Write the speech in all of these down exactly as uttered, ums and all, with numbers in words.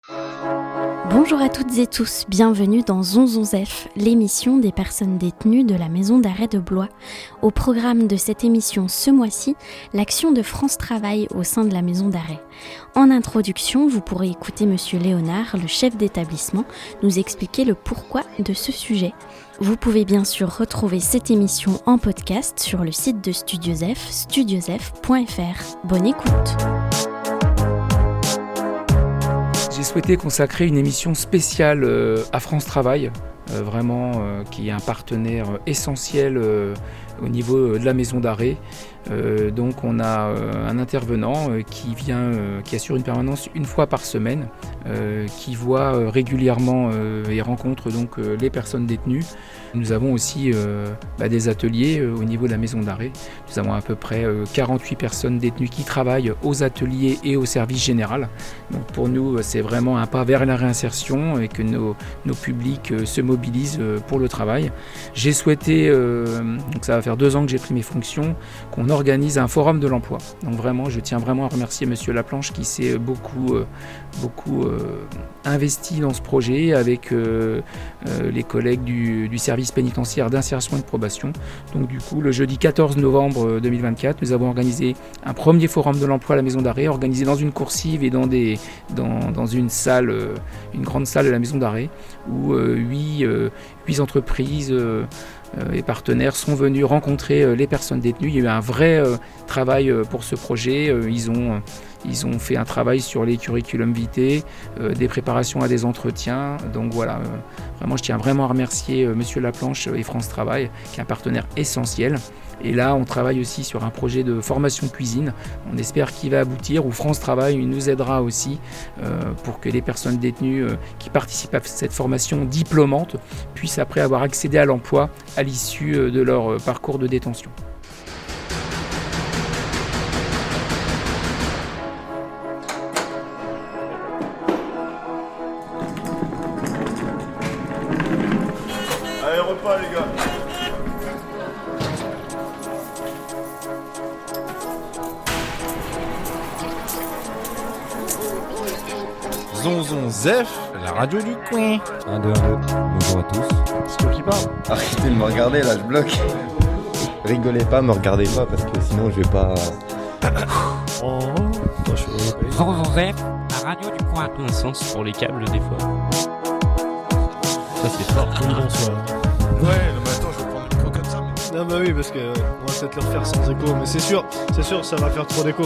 Bonjour à toutes et tous, bienvenue dans Zonzonzef, l'émission des personnes détenues de la maison d'arrêt de Blois. Au programme de cette émission ce mois-ci, l'action de France Travail au sein de la maison d'arrêt. En introduction, vous pourrez écouter Monsieur Léonard, le chef d'établissement, nous expliquer le pourquoi de ce sujet. Vous pouvez bien sûr retrouver cette émission en podcast sur le site de Studiosef, studiosef point f r. Bonne écoute. J'ai souhaité consacrer une émission spéciale euh, à France Travail, euh, vraiment euh, qui est un partenaire essentiel euh, au niveau de la maison d'arrêt. Euh, donc on a euh, un intervenant euh, qui vient, euh, qui assure une permanence une fois par semaine, euh, qui voit euh, régulièrement euh, et rencontre donc euh, les personnes détenues. Nous avons aussi euh, bah, des ateliers euh, au niveau de la maison d'arrêt. Nous avons à peu près euh, quarante-huit personnes détenues qui travaillent aux ateliers et au service général. Donc pour nous, c'est vraiment un pas vers la réinsertion et que nos, nos publics euh, se mobilisent euh, pour le travail. J'ai souhaité, euh, donc ça va faire deux ans que j'ai pris mes fonctions, qu'on organise un forum de l'emploi. Donc vraiment, je tiens vraiment à remercier Monsieur Laplanche qui s'est beaucoup, euh, beaucoup euh, investi dans ce projet avec euh, euh, les collègues du, du service pénitentiaire d'insertion et de probation. Donc du coup, le jeudi quatorze novembre deux mille vingt-quatre, nous avons organisé un premier forum de l'emploi à la maison d'arrêt, organisé dans une coursive et dans, des, dans, dans une salle, euh, une grande salle de la maison d'arrêt, où euh, huit, euh, huit entreprises euh, euh, et partenaires sont venus rencontrer euh, les personnes détenues. Il y a eu un vrai euh, travail euh, pour ce projet. Euh, ils ont... Euh, Ils ont fait un travail sur les curriculum vitae, euh, des préparations à des entretiens. Donc voilà, euh, vraiment, je tiens vraiment à remercier euh, Monsieur Laplanche et France Travail, qui est un partenaire essentiel. Et là, on travaille aussi sur un projet de formation cuisine. On espère qu'il va aboutir, où France Travail nous aidera aussi euh, pour que les personnes détenues euh, qui participent à cette formation diplômante puissent après avoir accédé à l'emploi à l'issue euh, de leur euh, parcours de détention. Pas les gars. Zonzonzef, la radio du coin. un, deux, un, deux. Bonjour à tous. C'est toi qui parle. Arrêtez de me regarder là, je bloque. Rigolez pas, me regardez pas parce que sinon je vais pas... Oh, Zonzonzef, la radio du coin. Un sens pour les câbles des fois. Ça c'est fort. oui, bonsoir. Ouais, non mais attends, je vais prendre le micro comme ça. Mais... Non bah oui, parce que ouais, on va peut-être le refaire sans écho, mais c'est sûr, c'est sûr, ça va faire trop d'écho.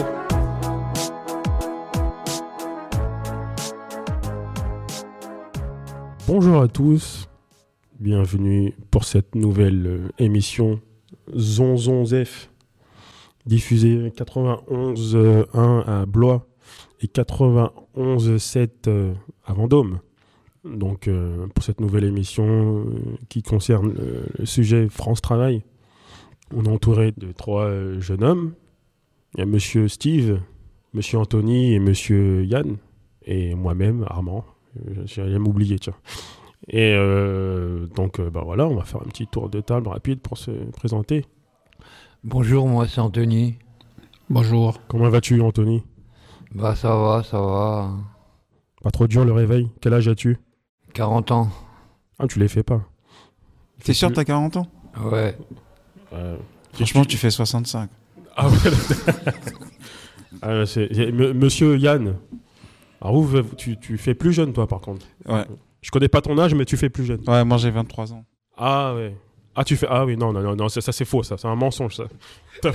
Bonjour à tous, bienvenue pour cette nouvelle euh, émission Zonzonzef, diffusée quatre-vingt-onze virgule un à Blois et quatre-vingt-onze virgule sept euh, à Vendôme. Donc euh, pour cette nouvelle émission euh, qui concerne euh, le sujet France Travail, on est entouré de trois euh, jeunes hommes. Il y a Monsieur Steve, Monsieur Anthony et Monsieur Yann, et moi-même, Armand. J'ai rien m'oublier, tiens. Et euh, donc, euh, bah voilà, on va faire un petit tour de table rapide pour se présenter. Bonjour, moi c'est Anthony. Bonjour. Comment vas-tu, Anthony ? Bah ça va, ça va. Pas trop dur le réveil ? Quel âge as-tu ? quarante ans. Ah, tu les fais pas. T'es sûr que t'as quarante ans ? Ouais. Euh, Franchement, tu fais soixante-cinq. Ah ouais. ah, c'est... M- Monsieur Yann. Alors vous, tu, tu fais plus jeune, toi, par contre. Ouais. Je connais pas ton âge, mais tu fais plus jeune. Ouais, moi j'ai vingt-trois ans. Ah ouais. Ah tu fais. Ah oui, non, non, non, non ça, ça c'est faux, ça. C'est un mensonge, ça. ça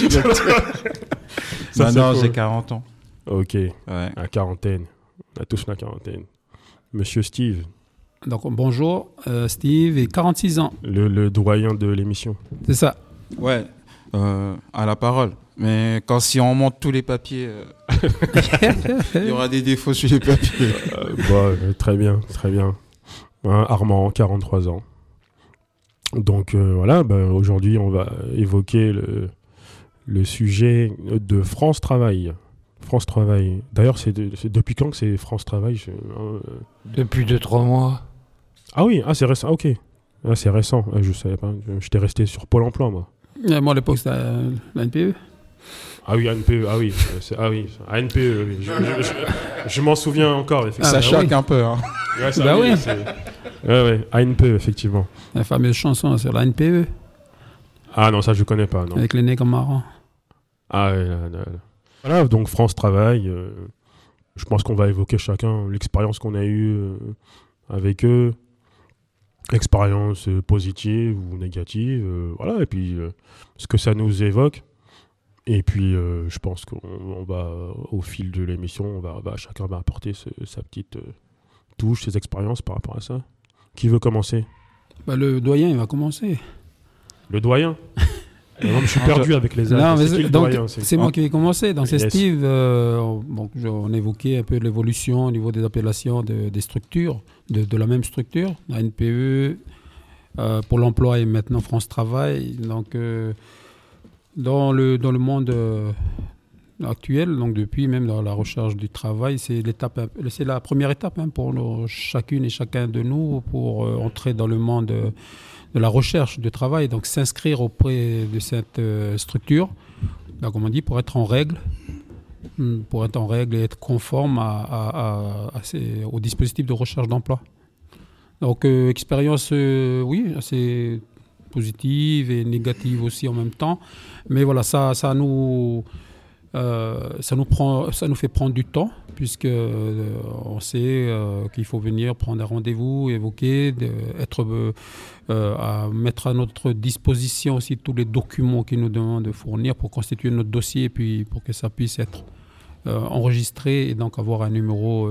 bah non, faux. J'ai quarante ans. Ok. Ouais. La quarantaine. On a tous la quarantaine. Monsieur Steve. Donc bonjour, euh, Steve et quarante-six ans. Le, le doyen de l'émission. C'est ça. Ouais, euh, à la parole. Mais quand si on monte tous les papiers, euh, il y aura des défauts sur les papiers. euh, bah, euh, très bien, très bien. Hein, Armand, quarante-trois ans. Donc euh, voilà, bah, aujourd'hui on va évoquer le, le sujet de France Travail. France Travail. D'ailleurs, c'est, de, c'est depuis quand que c'est France Travail je, euh... Depuis deux trois mois. Ah oui, ah, c'est récent, ok. Ah, c'est récent, ah, je savais pas. J'étais resté sur Pôle emploi, moi. Et moi, à l'époque, c'était la N P E. Ah oui, A N P E, ah oui, c'est, ah oui, A N P E, oui. je, je, je, je m'en souviens encore. Ah, ça choque oui. un peu. Hein. Ouais, ça, bah oui, oui. C'est... Ouais, ouais, A N P E, effectivement. La fameuse chanson sur la A N P E. Ah non, ça je connais pas, non. Avec les nez comme marrant. Ah ouais, là, là. Voilà, donc France Travail. Euh, je pense qu'on va évoquer chacun l'expérience qu'on a eue euh, avec eux. Expérience euh, positive ou négative, euh, voilà, et puis euh, ce que ça nous évoque. Et puis, euh, je pense qu'on on va, au fil de l'émission, on va, va, chacun va apporter ce, sa petite euh, touche, ses expériences par rapport à ça. Qui veut commencer ? Bah, le doyen, il va commencer. Le doyen ? Non, je suis perdu avec les âges. Non, mais c'est c'est, le donc, doyen, c'est... c'est moi qui vais commencer. Donc, c'est yes. Steve. Euh, bon, on évoquait un peu l'évolution au niveau des appellations de, des structures, de, de la même structure, la N P E, euh, pour l'emploi et maintenant France Travail. Donc, euh, Dans le, dans le monde euh, actuel, donc depuis même dans la recherche du travail, c'est, l'étape, c'est la première étape hein, pour nos, chacune et chacun de nous pour euh, entrer dans le monde euh, de la recherche du travail, donc s'inscrire auprès de cette euh, structure, ben, comme on dit, pour être en règle, pour être en règle et être conforme à, à, à, à ces, au dispositif de recherche d'emploi. Donc, euh, expérience, euh, oui, assez positive et négative aussi en même temps. Mais voilà, ça, ça, nous, euh, ça, nous prend, ça nous fait prendre du temps, puisque euh, on sait euh, qu'il faut venir prendre un rendez-vous, évoquer, de, être, euh, à mettre à notre disposition aussi tous les documents qu'ils nous demandent de fournir pour constituer notre dossier, et puis pour que ça puisse être euh, enregistré et donc avoir un numéro euh,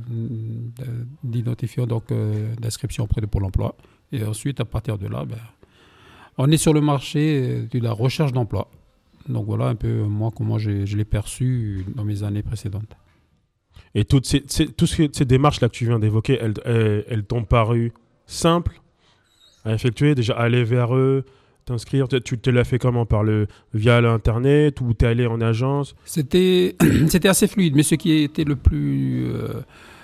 de, de, d'identifiant, donc euh, d'inscription auprès de Pôle emploi. Et ensuite, à partir de là, ben, on est sur le marché de la recherche d'emploi. Donc voilà un peu moi comment j'ai, je l'ai perçu dans mes années précédentes. Et toutes ces, ces, toutes ces démarches-là que tu viens d'évoquer, elles, elles, elles t'ont paru simples à effectuer, déjà aller vers eux, t'inscrire. Tu te l'as fait comment, par le, via l'internet ou t'es allé en agence? C'était, c'était assez fluide, mais ce qui était le plus... Euh,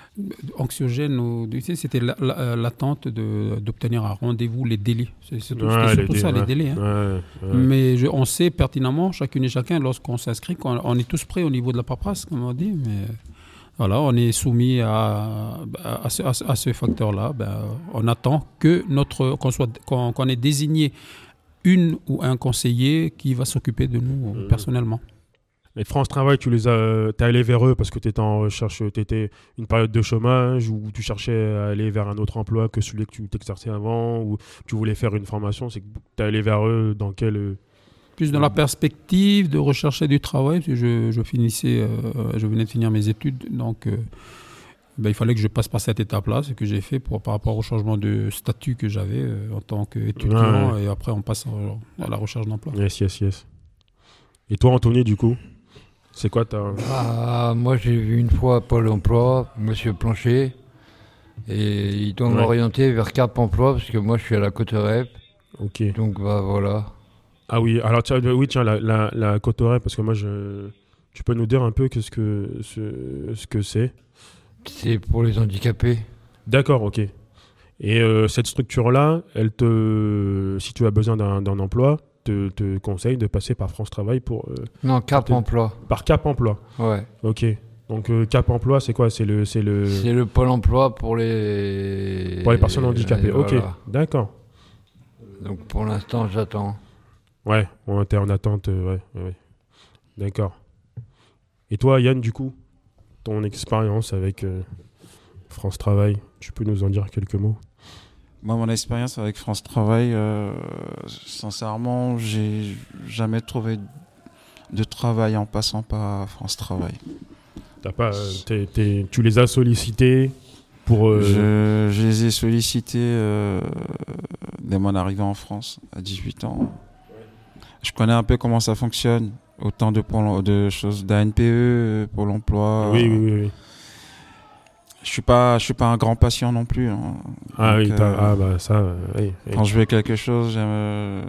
anxiogène, c'était la, la, l'attente de, d'obtenir un rendez-vous, les délais. C'est surtout, ouais, c'était surtout les ça, dé- les délais. Hein. Ouais, ouais. Mais je, on sait pertinemment, chacune et chacun, lorsqu'on s'inscrit, qu'on, on est tous prêts au niveau de la paperasse, comme on dit, mais voilà, on est soumis à, à, à, ce, à ce facteur-là. Ben, on attend que notre, qu'on, soit, qu'on, qu'on ait désigné une ou un conseiller qui va s'occuper de nous mmh. personnellement. Et France Travail, tu les as, t'es allé vers eux parce que tu étais en recherche, tu étais une période de chômage ou tu cherchais à aller vers un autre emploi que celui que tu t'exerçais avant ou tu voulais faire une formation, c'est que tu es allé vers eux dans quel... Plus dans la perspective de rechercher du travail, parce que je, je finissais, euh, je venais de finir mes études, donc euh, ben, il fallait que je passe par cette étape-là, ce que j'ai fait pour, par rapport au changement de statut que j'avais euh, en tant qu'étudiant, ouais. Et après on passe à, à la recherche d'emploi. Yes, yes, yes. Et toi, Anthony, du coup, c'est quoi ta... Ah, moi, j'ai vu une fois Pôle emploi, Monsieur Plancher, et il doit ouais. m'orienter vers Cap emploi, parce que moi, je suis à la Cauterets. Ok. Donc, bah, voilà. Ah oui, alors tiens, oui, tiens, la, la, la Cauterets, parce que moi, je... tu peux nous dire un peu ce que, ce, ce que c'est? C'est pour les handicapés. D'accord, ok. Et euh, cette structure-là, elle te... si tu as besoin d'un, d'un emploi, te, te conseille de passer par France Travail pour... Euh, non, Cap te... emploi. Par Cap emploi. Ouais. Ok. Donc euh, Cap emploi, c'est quoi? C'est le, c'est le... C'est le Pôle emploi pour les... Pour les personnes handicapées. Voilà. Ok, d'accord. Donc pour l'instant, j'attends. Ouais, on était en attente. Euh, ouais, ouais, ouais. D'accord. Et toi, Yann, du coup, ton expérience avec euh, France Travail, tu peux nous en dire quelques mots? Moi, mon expérience avec France Travail, euh, sincèrement, j'ai jamais trouvé de travail en passant par France Travail. T'as pas, t'es, t'es, tu les as sollicités pour... Euh... Je, je les ai sollicités euh, dès mon arrivée en France, à dix-huit ans. Ouais. Je connais un peu comment ça fonctionne, autant de, de choses d'A N P E, Pôle emploi. Oui, oui, oui. oui. Je suis pas, je suis pas un grand patient non plus. Hein. Ah Donc, oui, euh, ah bah ça. Euh, oui, oui. Quand je veux quelque chose, j'aime, euh,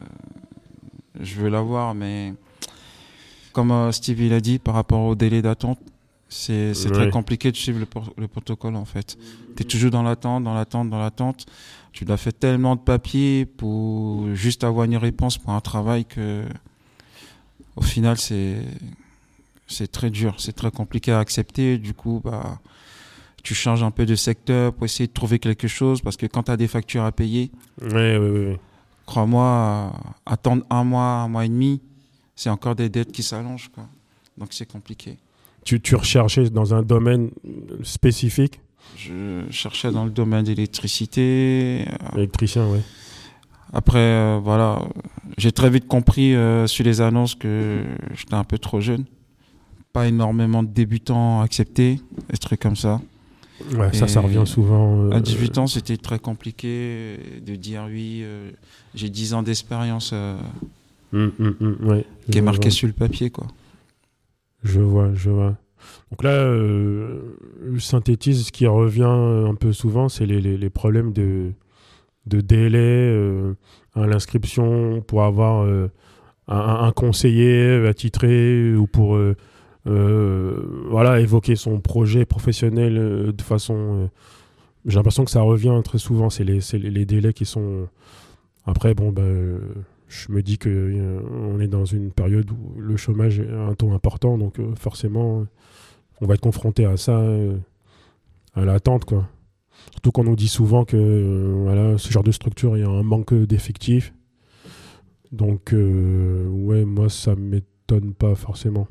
je veux l'avoir, mais comme euh, Steve il a dit, par rapport au délai d'attente, c'est, c'est oui. très compliqué de suivre le, por- le protocole en fait. T'es toujours dans l'attente, dans l'attente, dans l'attente. Tu dois faire tellement de papiers pour juste avoir une réponse pour un travail que au final, c'est, c'est très dur, c'est très compliqué à accepter. Du coup, bah, tu changes un peu de secteur pour essayer de trouver quelque chose, parce que quand tu as des factures à payer, ouais, ouais, ouais. crois-moi, attendre un mois, un mois et demi, c'est encore des dettes qui s'allongent, quoi. Donc c'est compliqué. Tu, tu recherchais dans un domaine spécifique? Je cherchais dans le domaine d'électricité. Électricien, oui. Après, euh, voilà, j'ai très vite compris euh, sur les annonces que j'étais un peu trop jeune. Pas énormément de débutants acceptés, des trucs comme ça. Ouais, et ça, ça revient souvent. Euh, à dix-huit ans, c'était très compliqué de dire oui, euh, j'ai dix ans d'expérience euh, mmh, mmh, mmh, ouais, qui est marqué vois. sur le papier, quoi. Je vois, je vois. Donc là, euh, je synthétise, ce qui revient un peu souvent, c'est les, les, les problèmes de, de délai euh, à l'inscription pour avoir euh, un, un conseiller attitré ou pour euh, euh, voilà, évoquer son projet professionnel euh, de façon... Euh, j'ai l'impression que ça revient très souvent, c'est les, c'est les, les délais qui sont... Après, bon, ben... Euh, je me dis qu'on euh, est dans une période où le chômage est un taux important, donc euh, forcément, on va être confronté à ça, euh, à l'attente, quoi. Surtout qu'on nous dit souvent que euh, voilà, ce genre de structure, il y a un manque d'effectifs. Donc, euh, ouais, moi, ça ne m'étonne pas forcément.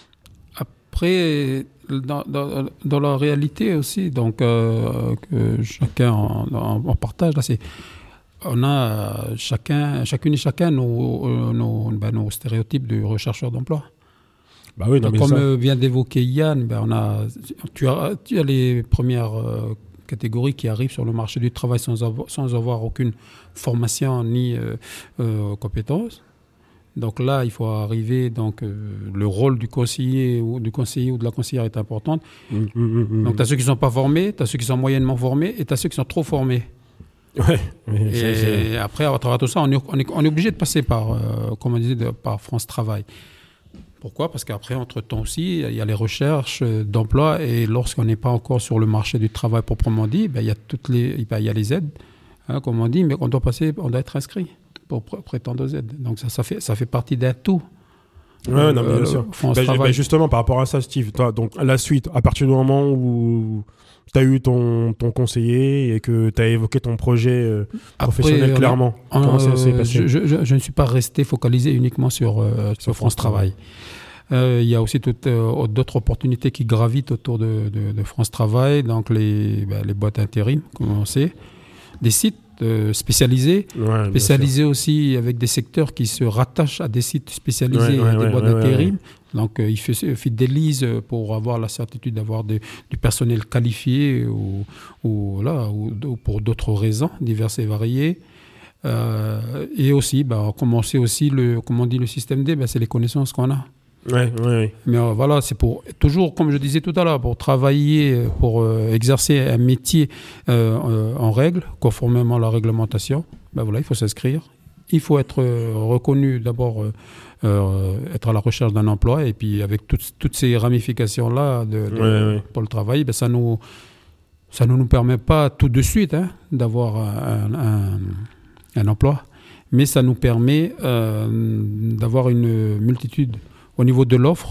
Après, dans, dans, dans la réalité aussi, donc, euh, que chacun en, en, en partage, là, c'est... On a chacun, chacune et chacun nos, nos, ben, nos stéréotypes de rechercheurs d'emploi. Bah oui, non, mais comme ça... vient d'évoquer Yann, ben on a, tu, as, tu as les premières euh, catégories qui arrivent sur le marché du travail sans avoir, sans avoir aucune formation ni euh, euh, compétences. Donc là, il faut arriver. Donc, euh, le rôle du conseiller ou du conseiller ou de la conseillère est important. Mmh, mmh, mmh. Donc, tu as ceux qui ne sont pas formés, tu as ceux qui sont moyennement formés et tu as ceux qui sont trop formés. Ouais, et c'est, c'est... après, à travers tout ça, on est, on est, on est obligé de passer par, euh, comme on disait, de, par France Travail. Pourquoi ? Parce qu'après, entre-temps aussi, il y a les recherches d'emploi et lorsqu'on n'est pas encore sur le marché du travail proprement dit, ben, il y a toutes les, ben, il y a les aides, hein, comme on dit, mais on doit passer, on doit être inscrit pour pr- prétendre aux aides. Donc ça, ça fait, ça fait partie d'un tout. Ouais, euh, non, mais bien sûr. France bah, bah, justement, par rapport à ça, Steve, toi, donc la suite, à partir du moment où tu as eu ton, ton conseiller et que tu as évoqué ton projet euh, professionnel Après, clairement, euh, comment ça s'est passé ? je, je, je ne suis pas resté focalisé uniquement sur, euh, sur France Travail. Il euh, y a aussi toutes, euh, d'autres opportunités qui gravitent autour de, de, de France Travail, donc les, ben, les boîtes intérim, comme on sait, des sites euh, spécialisés, ouais, spécialisés aussi avec des secteurs qui se rattachent à des sites spécialisés, ouais, ouais, des ouais, boîtes ouais, d'intérim. Ouais, ouais. Donc, euh, il fidélise pour avoir la certitude d'avoir de, du personnel qualifié ou, ou, voilà, ou, ou pour d'autres raisons diverses et variées. Euh, et aussi, bah, comme on sait aussi, le, comme on dit le système D, bah, c'est les connaissances qu'on a. Ouais, ouais, ouais. Mais euh, voilà, c'est pour toujours, comme je disais tout à l'heure, pour travailler, pour euh, exercer un métier euh, euh, en règle, conformément à la réglementation. Ben voilà, il faut s'inscrire. Il faut être euh, reconnu d'abord, euh, euh, être à la recherche d'un emploi, et puis avec toutes, toutes ces ramifications-là de, de, ouais, ouais. pour le travail, ben ça nous, ça ne nous permet pas tout de suite hein, d'avoir un, un, un emploi, mais ça nous permet euh, d'avoir une multitude au niveau de l'offre,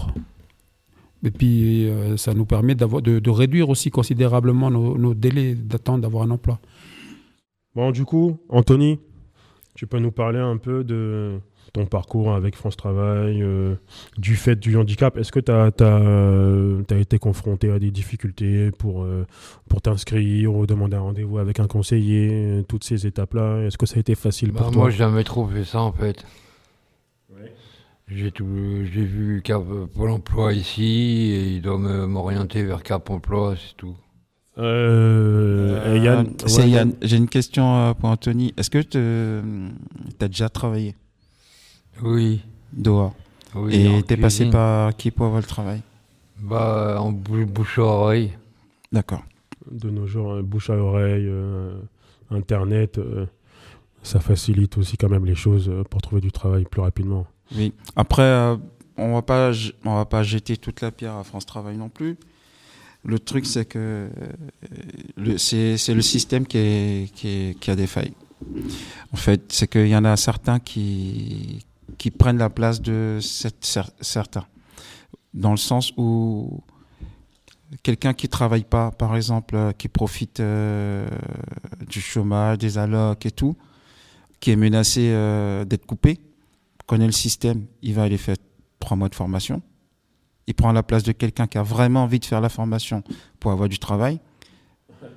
et puis euh, ça nous permet d'avoir, de, de réduire aussi considérablement nos, nos délais d'attente d'avoir un emploi. Bon, du coup, Anthony, tu peux nous parler un peu de ton parcours avec France Travail, euh, du fait du handicap. Est-ce que tu as euh, été confronté à des difficultés pour, euh, pour t'inscrire ou demander un rendez-vous avec un conseiller, euh, toutes ces étapes-là? Est-ce que ça a été facile bah, pour toi? Moi, j'ai jamais trop fait ça, en fait. Ouais. J'ai, tout, j'ai vu Cap Pôle emploi ici, et il doit me, m'orienter vers Cap emploi, c'est tout. Euh, euh, Yann, c'est ouais, Yann. J'ai une question pour Anthony. Est-ce que tu as déjà travaillé? Oui. Dehors. Oui, et t'es passé par qui pour avoir le travail? Bah, en bouche à oreille. D'accord. De nos jours, bouche à oreille, euh, Internet, euh, ça facilite aussi quand même les choses pour trouver du travail plus rapidement. Oui. Après, euh, on va pas, on va pas jeter toute la pierre à France Travail non plus. Le truc, c'est que euh, le, c'est, c'est le système qui, est, qui, est, qui a des failles. En fait, c'est qu'il y en a certains qui, qui prennent la place de cette, certains. Dans le sens où quelqu'un qui ne travaille pas, par exemple, euh, qui profite euh, du chômage, des allocs et tout, qui est menacé euh, d'être coupé, connaît le système, il va aller faire trois mois de formation. Il prend la place de quelqu'un qui a vraiment envie de faire la formation pour avoir du travail. D'accord ?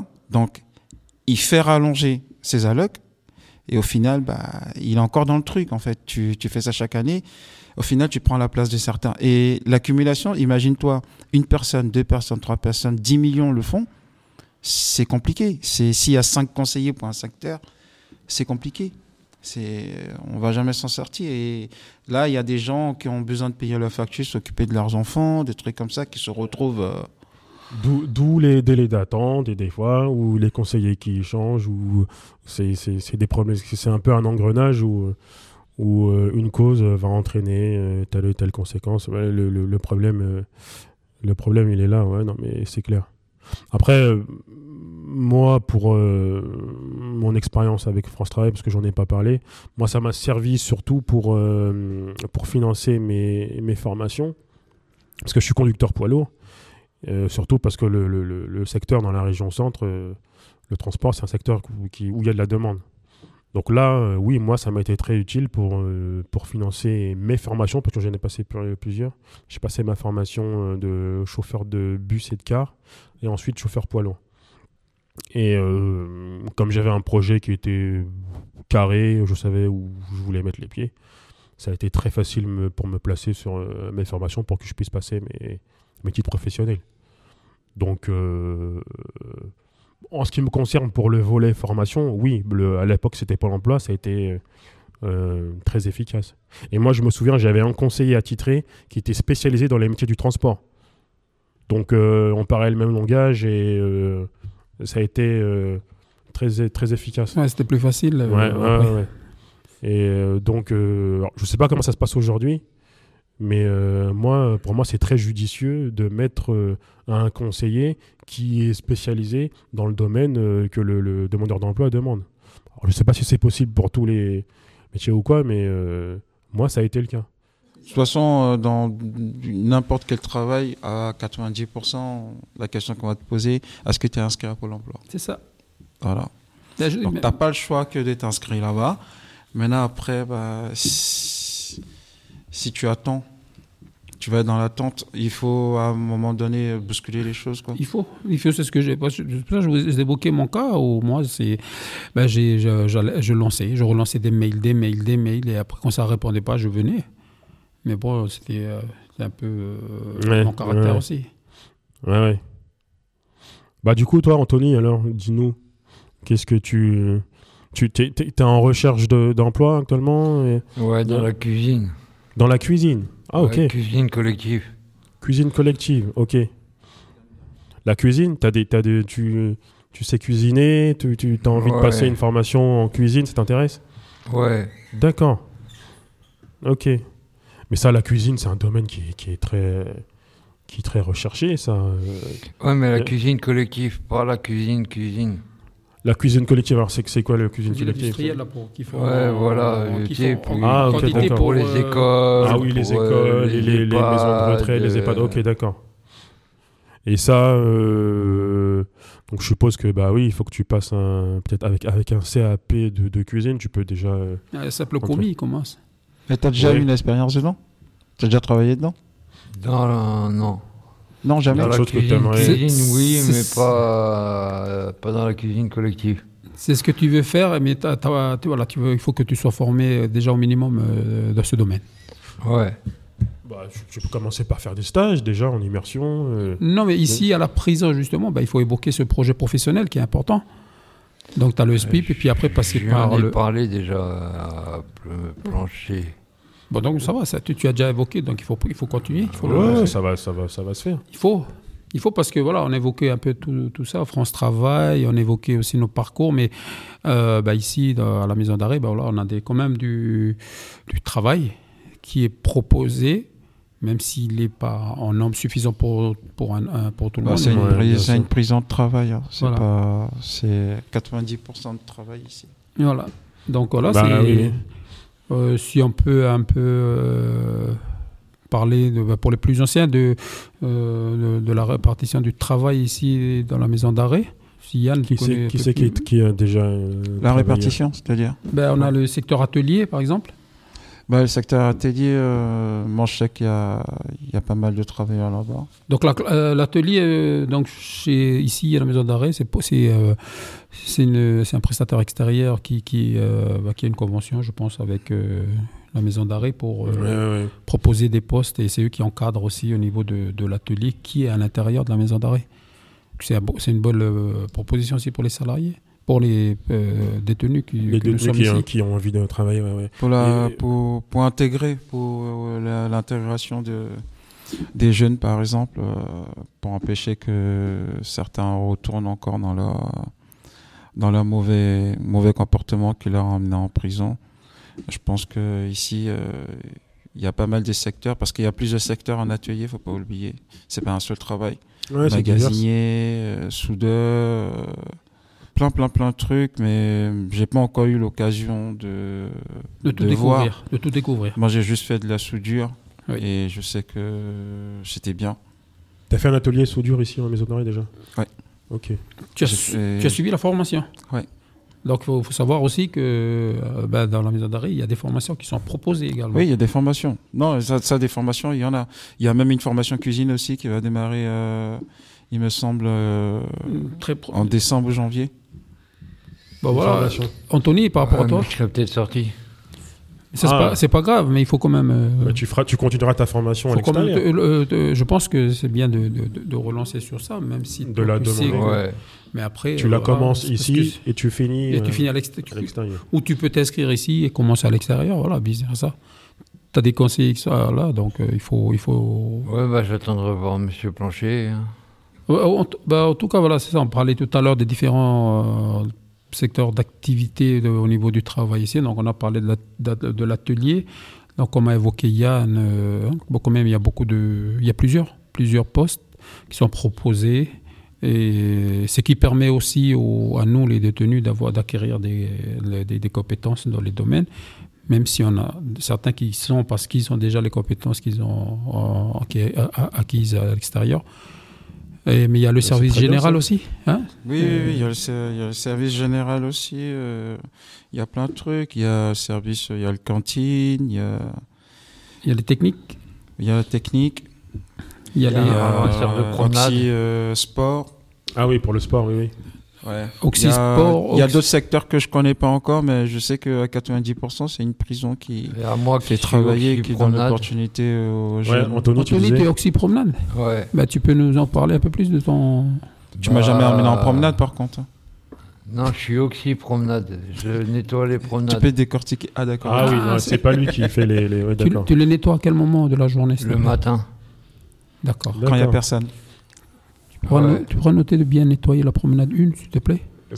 Donc, il fait rallonger ses allocs et au final, bah, il est encore dans le truc. En fait, tu, tu fais ça chaque année. Au final, tu prends la place de certains. Et l'accumulation, imagine-toi, une personne, deux personnes, trois personnes, dix millions le font, c'est compliqué. C'est, s'il y a cinq conseillers pour un secteur, c'est compliqué. C'est, on ne va jamais s'en sortir. Et là, il y a des gens qui ont besoin de payer leur facture, s'occuper de leurs enfants, des trucs comme ça, qui se retrouvent... Euh... D'où, d'où les délais d'attente, et des fois, ou les conseillers qui changent, ou c'est, c'est, c'est des problèmes. C'est un peu un engrenage où, où euh, une cause va entraîner euh, telle ou telle conséquence. Ouais, le, le, le, problème, euh, le problème, il est là, ouais, non, mais c'est clair. Après... Euh, moi, pour euh, mon expérience avec France Travail, parce que j'en ai pas parlé, moi, ça m'a servi surtout pour, euh, pour financer mes, mes formations, parce que je suis conducteur poids lourd, euh, surtout parce que le, le, le secteur dans la région centre, euh, le transport, c'est un secteur qui, où il y a de la demande. Donc là, euh, oui, moi, ça m'a été très utile pour, euh, pour financer mes formations, parce que j'en ai passé plusieurs. J'ai passé ma formation de chauffeur de bus et de car, et ensuite chauffeur poids lourd. Et euh, comme j'avais un projet qui était carré, je savais où je voulais mettre les pieds, ça a été très facile me, pour me placer sur euh, mes formations pour que je puisse passer mes, mes titres professionnels. Donc, euh, en ce qui me concerne pour le volet formation, oui, le, à l'époque c'était Pôle emploi, ça a été euh, très efficace. Et moi je me souviens, j'avais un conseiller attitré qui était spécialisé dans les métiers du transport. Donc euh, on parlait le même langage et... Euh, ça a été euh, très, très efficace. Ouais, c'était plus facile. Euh, ouais, ouais, ouais. ouais. Et euh, donc, euh, alors, je ne sais pas comment ça se passe aujourd'hui, mais euh, moi, pour moi, c'est très judicieux de mettre euh, un conseiller qui est spécialisé dans le domaine euh, que le, le demandeur d'emploi demande. Alors, je ne sais pas si c'est possible pour tous les métiers ou quoi, mais euh, moi, ça a été le cas. De toute façon, dans n'importe quel travail, à quatre-vingt-dix pour cent, la question qu'on va te poser, est-ce que tu es inscrit à Pôle emploi ? C'est ça. Voilà. Là, je... Donc, tu n'as pas le choix que d'être inscrit là-bas. Maintenant, après, bah, si, si tu attends, tu vas être dans l'attente, il faut à un moment donné bousculer les choses, quoi. Il faut. Il faut, c'est ce que j'ai. Je, je, je vous ai évoqué mon cas où moi, c'est, ben, j'ai, je, je, je lançais, je relançais des mails, des mails, des mails, et après, quand ça ne répondait pas, je venais. Mais bon, c'était, euh, c'était un peu euh, ouais, mon caractère ouais. aussi. Ouais, ouais. Bah, du coup, toi, Anthony, alors, dis-nous, qu'est-ce que tu. Tu t'es, t'es, t'es en recherche de, d'emploi actuellement et... Ouais, dans la cuisine. Dans la cuisine. Ah, ouais, ok. Cuisine collective. Cuisine collective, ok. La cuisine, t'as des, t'as des, tu, tu sais cuisiner, tu, tu as envie ouais. de passer une formation en cuisine, ça t'intéresse ? Ouais. D'accord. Ok. Mais ça, la cuisine, c'est un domaine qui, qui, est, très, qui est très recherché, ça. Ouais, mais la euh... cuisine collective, pas la cuisine, cuisine. La cuisine collective, alors c'est, c'est quoi la cuisine collective ? Industrielle, là, pour, qui font, ouais, euh, voilà. Qui font, pour, ah, ok, d'accord. Pour les écoles. Ah oui, les écoles, euh, les, les, les maisons de retraite, les EHPAD. Ok, d'accord. Et ça, euh, donc je suppose que, bah oui, il faut que tu passes un, peut-être avec, avec un C A P de, de cuisine, tu peux déjà... Euh, ah, ça s'appelle le commis, il commence. Mais t'as déjà ouais. eu une expérience dedans ? T'as déjà travaillé dedans ? Dans la... Non. Non, jamais. Dans la chose cuisine, que cuisine oui, c'est, mais c'est... Pas, euh, pas dans la cuisine collective. C'est ce que tu veux faire, mais t'as, t'as, tu, voilà, tu veux, il faut que tu sois formé déjà au minimum euh, dans ce domaine. Ouais. Bah, tu, tu peux commencer par faire des stages déjà en immersion. Euh... Non, mais ici, à la prison, justement, bah, il faut évoquer ce projet professionnel qui est important. Donc, tu as le S P I P, et puis après, passer je par le... le... parlé déjà à Plancher. Bon, donc ça va, ça, tu, tu as déjà évoqué, donc il faut, il faut continuer. Il faut ouais, le... ouais, ça va, ça va, ça va se faire. Il faut. Il faut parce que voilà, on évoquait un peu tout, tout ça, France Travail, on évoquait aussi nos parcours, mais euh, bah ici, dans, à la maison d'arrêt, bah voilà, on a des, quand même du, du travail qui est proposé, même s'il n'est pas en nombre suffisant pour, pour, un, un, pour tout le bah, monde. C'est, une, ouais, prise, c'est une prison de travail, hein. c'est, voilà. pas, c'est quatre-vingt-dix pour cent de travail ici. Voilà. Donc voilà, bah, c'est... Oui. Euh, si on peut un peu euh, parler, de, bah, pour les plus anciens, de, euh, de, de la répartition du travail ici dans la maison d'arrêt. Si Yann, qui c'est qui, c'est qui, qui a déjà euh, la travaillé. Répartition, c'est-à-dire ben, on a le secteur atelier, par exemple. Bah, le secteur atelier, euh, moi je sais qu'il y a, il y a pas mal de travailleurs là-bas. Donc la, euh, l'atelier, euh, donc chez, ici à la maison d'arrêt, c'est, c'est, euh, c'est, une, c'est un prestataire extérieur qui, qui, euh, bah, qui a une convention, je pense, avec euh, la maison d'arrêt pour euh, ouais, ouais. proposer des postes, et c'est eux qui encadrent aussi au niveau de, de l'atelier qui est à l'intérieur de la maison d'arrêt. C'est, un, c'est une bonne euh, proposition aussi pour les salariés. Pour les euh, détenus qui, les que nous détenus sommes qui, ici. qui ont envie de travailler, ouais, ouais. Pour, la, Et, pour, pour intégrer, pour euh, la, l'intégration de, des jeunes, par exemple, euh, pour empêcher que certains retournent encore dans leur, dans leur mauvais, mauvais comportement qui leur a emmené en prison. Je pense qu'ici, euh, il y a pas mal de secteurs, parce qu'il y a plusieurs secteurs en atelier, il ne faut pas oublier. Ce n'est pas un seul travail. Ouais, magasinier, euh, soudeur... Euh, plein plein plein de trucs, mais j'ai pas encore eu l'occasion de de tout de découvrir voir. de tout découvrir moi j'ai juste fait de la soudure, oui. Et je sais que c'était bien. T'as fait un atelier soudure ici en maison d'arrêt déjà? Ouais. Ok. Tu as, fait... tu as suivi la formation? Ouais. Donc il faut, faut savoir aussi que euh, ben, dans la maison d'arrêt il y a des formations qui sont proposées également. Oui, il y a des formations. Non, ça, ça des formations il y en a. Il y a même une formation cuisine aussi qui va démarrer euh, il me semble euh, Très pro... en décembre ou janvier. Bon, voilà. Anthony, par rapport ah, à toi, je serais peut-être sorti. Ça, ah. c'est, pas, c'est pas grave, mais il faut quand même. Euh, bah, tu feras, tu continueras ta formation à l'extérieur. Même, euh, euh, je pense que c'est bien de, de, de relancer sur ça, même si de la demander. Ouais. Mais après, tu euh, la voilà, commences ici et tu finis. Et tu euh, finis à l'extérieur. à l'extérieur. Ou tu peux t'inscrire ici et commencer à l'extérieur. Voilà, bizarre ça. Tu as des conseillers qui sont là, donc euh, il faut, il faut. Ouais, bah j'attends de revoir Monsieur Plancher. Hein. Ouais, en, bah, en tout cas, voilà, c'est ça. On parlait tout à l'heure des différents. Euh, secteur d'activité de, au niveau du travail ici. Donc, on a parlé de, la, de, de l'atelier. Donc, comme a évoqué Yann, euh, bon, quand même, il y a beaucoup de, il y a plusieurs, plusieurs postes qui sont proposés. Et ce qui permet aussi aux, à nous, les détenus, d'avoir, d'acquérir des, des, des compétences dans les domaines, même si on a certains qui sont, parce qu'ils ont déjà les compétences qu'ils ont acquises à l'extérieur. Et, mais il y a le c'est service général bien, aussi. Hein oui, oui, oui, il y, a le, il y a le service général aussi. Euh, il y a plein de trucs. Il y a le service, il y a le cantine, il y a... Il y a les techniques. Il y a la technique. Il y a, il y a les... Euh, de promenade. Oxy, euh, sport. Ah oui, pour le sport, oui, oui. Ouais. Oxy il y a, sport. Il y a Oxy... d'autres secteurs que je connais pas encore, mais je sais qu'à quatre-vingt-dix pour cent, c'est une prison qui moi fait travailler, qui donne l'opportunité aux ouais, jeunes. Anthony, Anthony, tu disais... es Oxy promenade. Ouais. Bah, tu peux nous en parler un peu plus de ton... Tu bah... m'as jamais emmené en promenade, par contre. Non, je suis Oxy promenade. Je nettoie les promenades. Tu peux décortiquer. Ah, d'accord. Ah, ah oui, non, c'est... c'est pas lui qui fait les... les... Ouais, tu, tu les nettoies à quel moment de la journée? Le matin. D'accord. Quand il n'y a personne. Tu pourras, ouais. no- tu pourras noter de bien nettoyer la promenade une, s'il te plaît?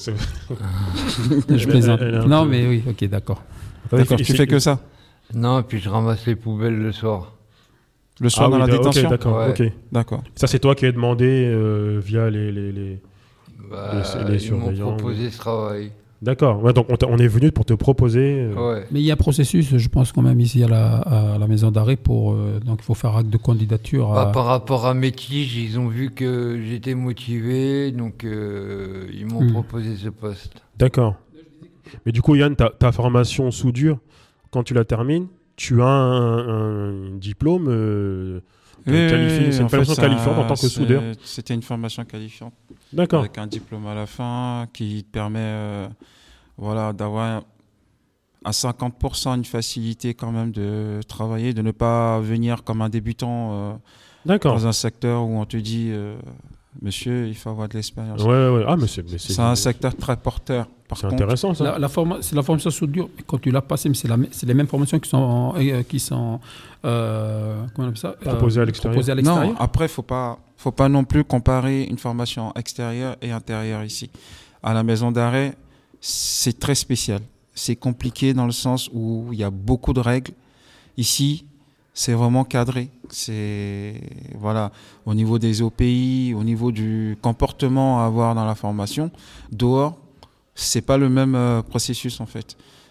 Je plaisante. Non, peu... mais oui, ok, d'accord. D'accord, tu fais que ça? Non, et puis je ramasse les poubelles le soir. Le soir ah, dans oui, la détention? Okay, d'accord, ouais. okay. D'accord. Ça, c'est toi qui as demandé euh, via les, les, les, bah, les, les ils surveillants. m'ont proposé ce travail. D'accord, ouais, donc on, on est venu pour te proposer. Euh... Ouais. Mais il y a un processus, je pense, quand même, ici à la, à la maison d'arrêt. Pour, euh, donc il faut faire acte de candidature. À... Bah, par rapport à mes tiges, ils ont vu que j'étais motivé, donc euh, ils m'ont mmh. proposé ce poste. D'accord. Mais du coup, Yann, ta, ta formation soudure, quand tu la termines, tu as un, un diplôme euh, oui, qualifié. Oui, c'est une formation qualifiante en tant que soudeur. C'était une formation qualifiante. D'accord. Avec un diplôme à la fin qui te permet euh, voilà, d'avoir à cinquante pour cent une facilité quand même de travailler, de ne pas venir comme un débutant euh, dans un secteur où on te dit euh, monsieur, il faut avoir de l'expérience. Ouais, ouais, ouais. Ah, mais c'est, mais c'est, c'est un secteur très porteur. Par c'est contre, intéressant ça. La, la forma- c'est la formation soudure. Quand tu l'as passée, c'est, la, c'est les mêmes formations qui sont, euh, qui sont euh, comment on appelle ça, proposées, euh, à l'extérieur. proposées à l'extérieur. Non, après, il ne faut pas, faut pas non plus comparer une formation extérieure et intérieure ici. À la maison d'arrêt, c'est très spécial. C'est compliqué dans le sens où il y a beaucoup de règles. Ici, c'est vraiment cadré. C'est, voilà, au niveau des O P I, au niveau du comportement à avoir dans la formation. Dehors, c'est pas le même euh, processus en fait.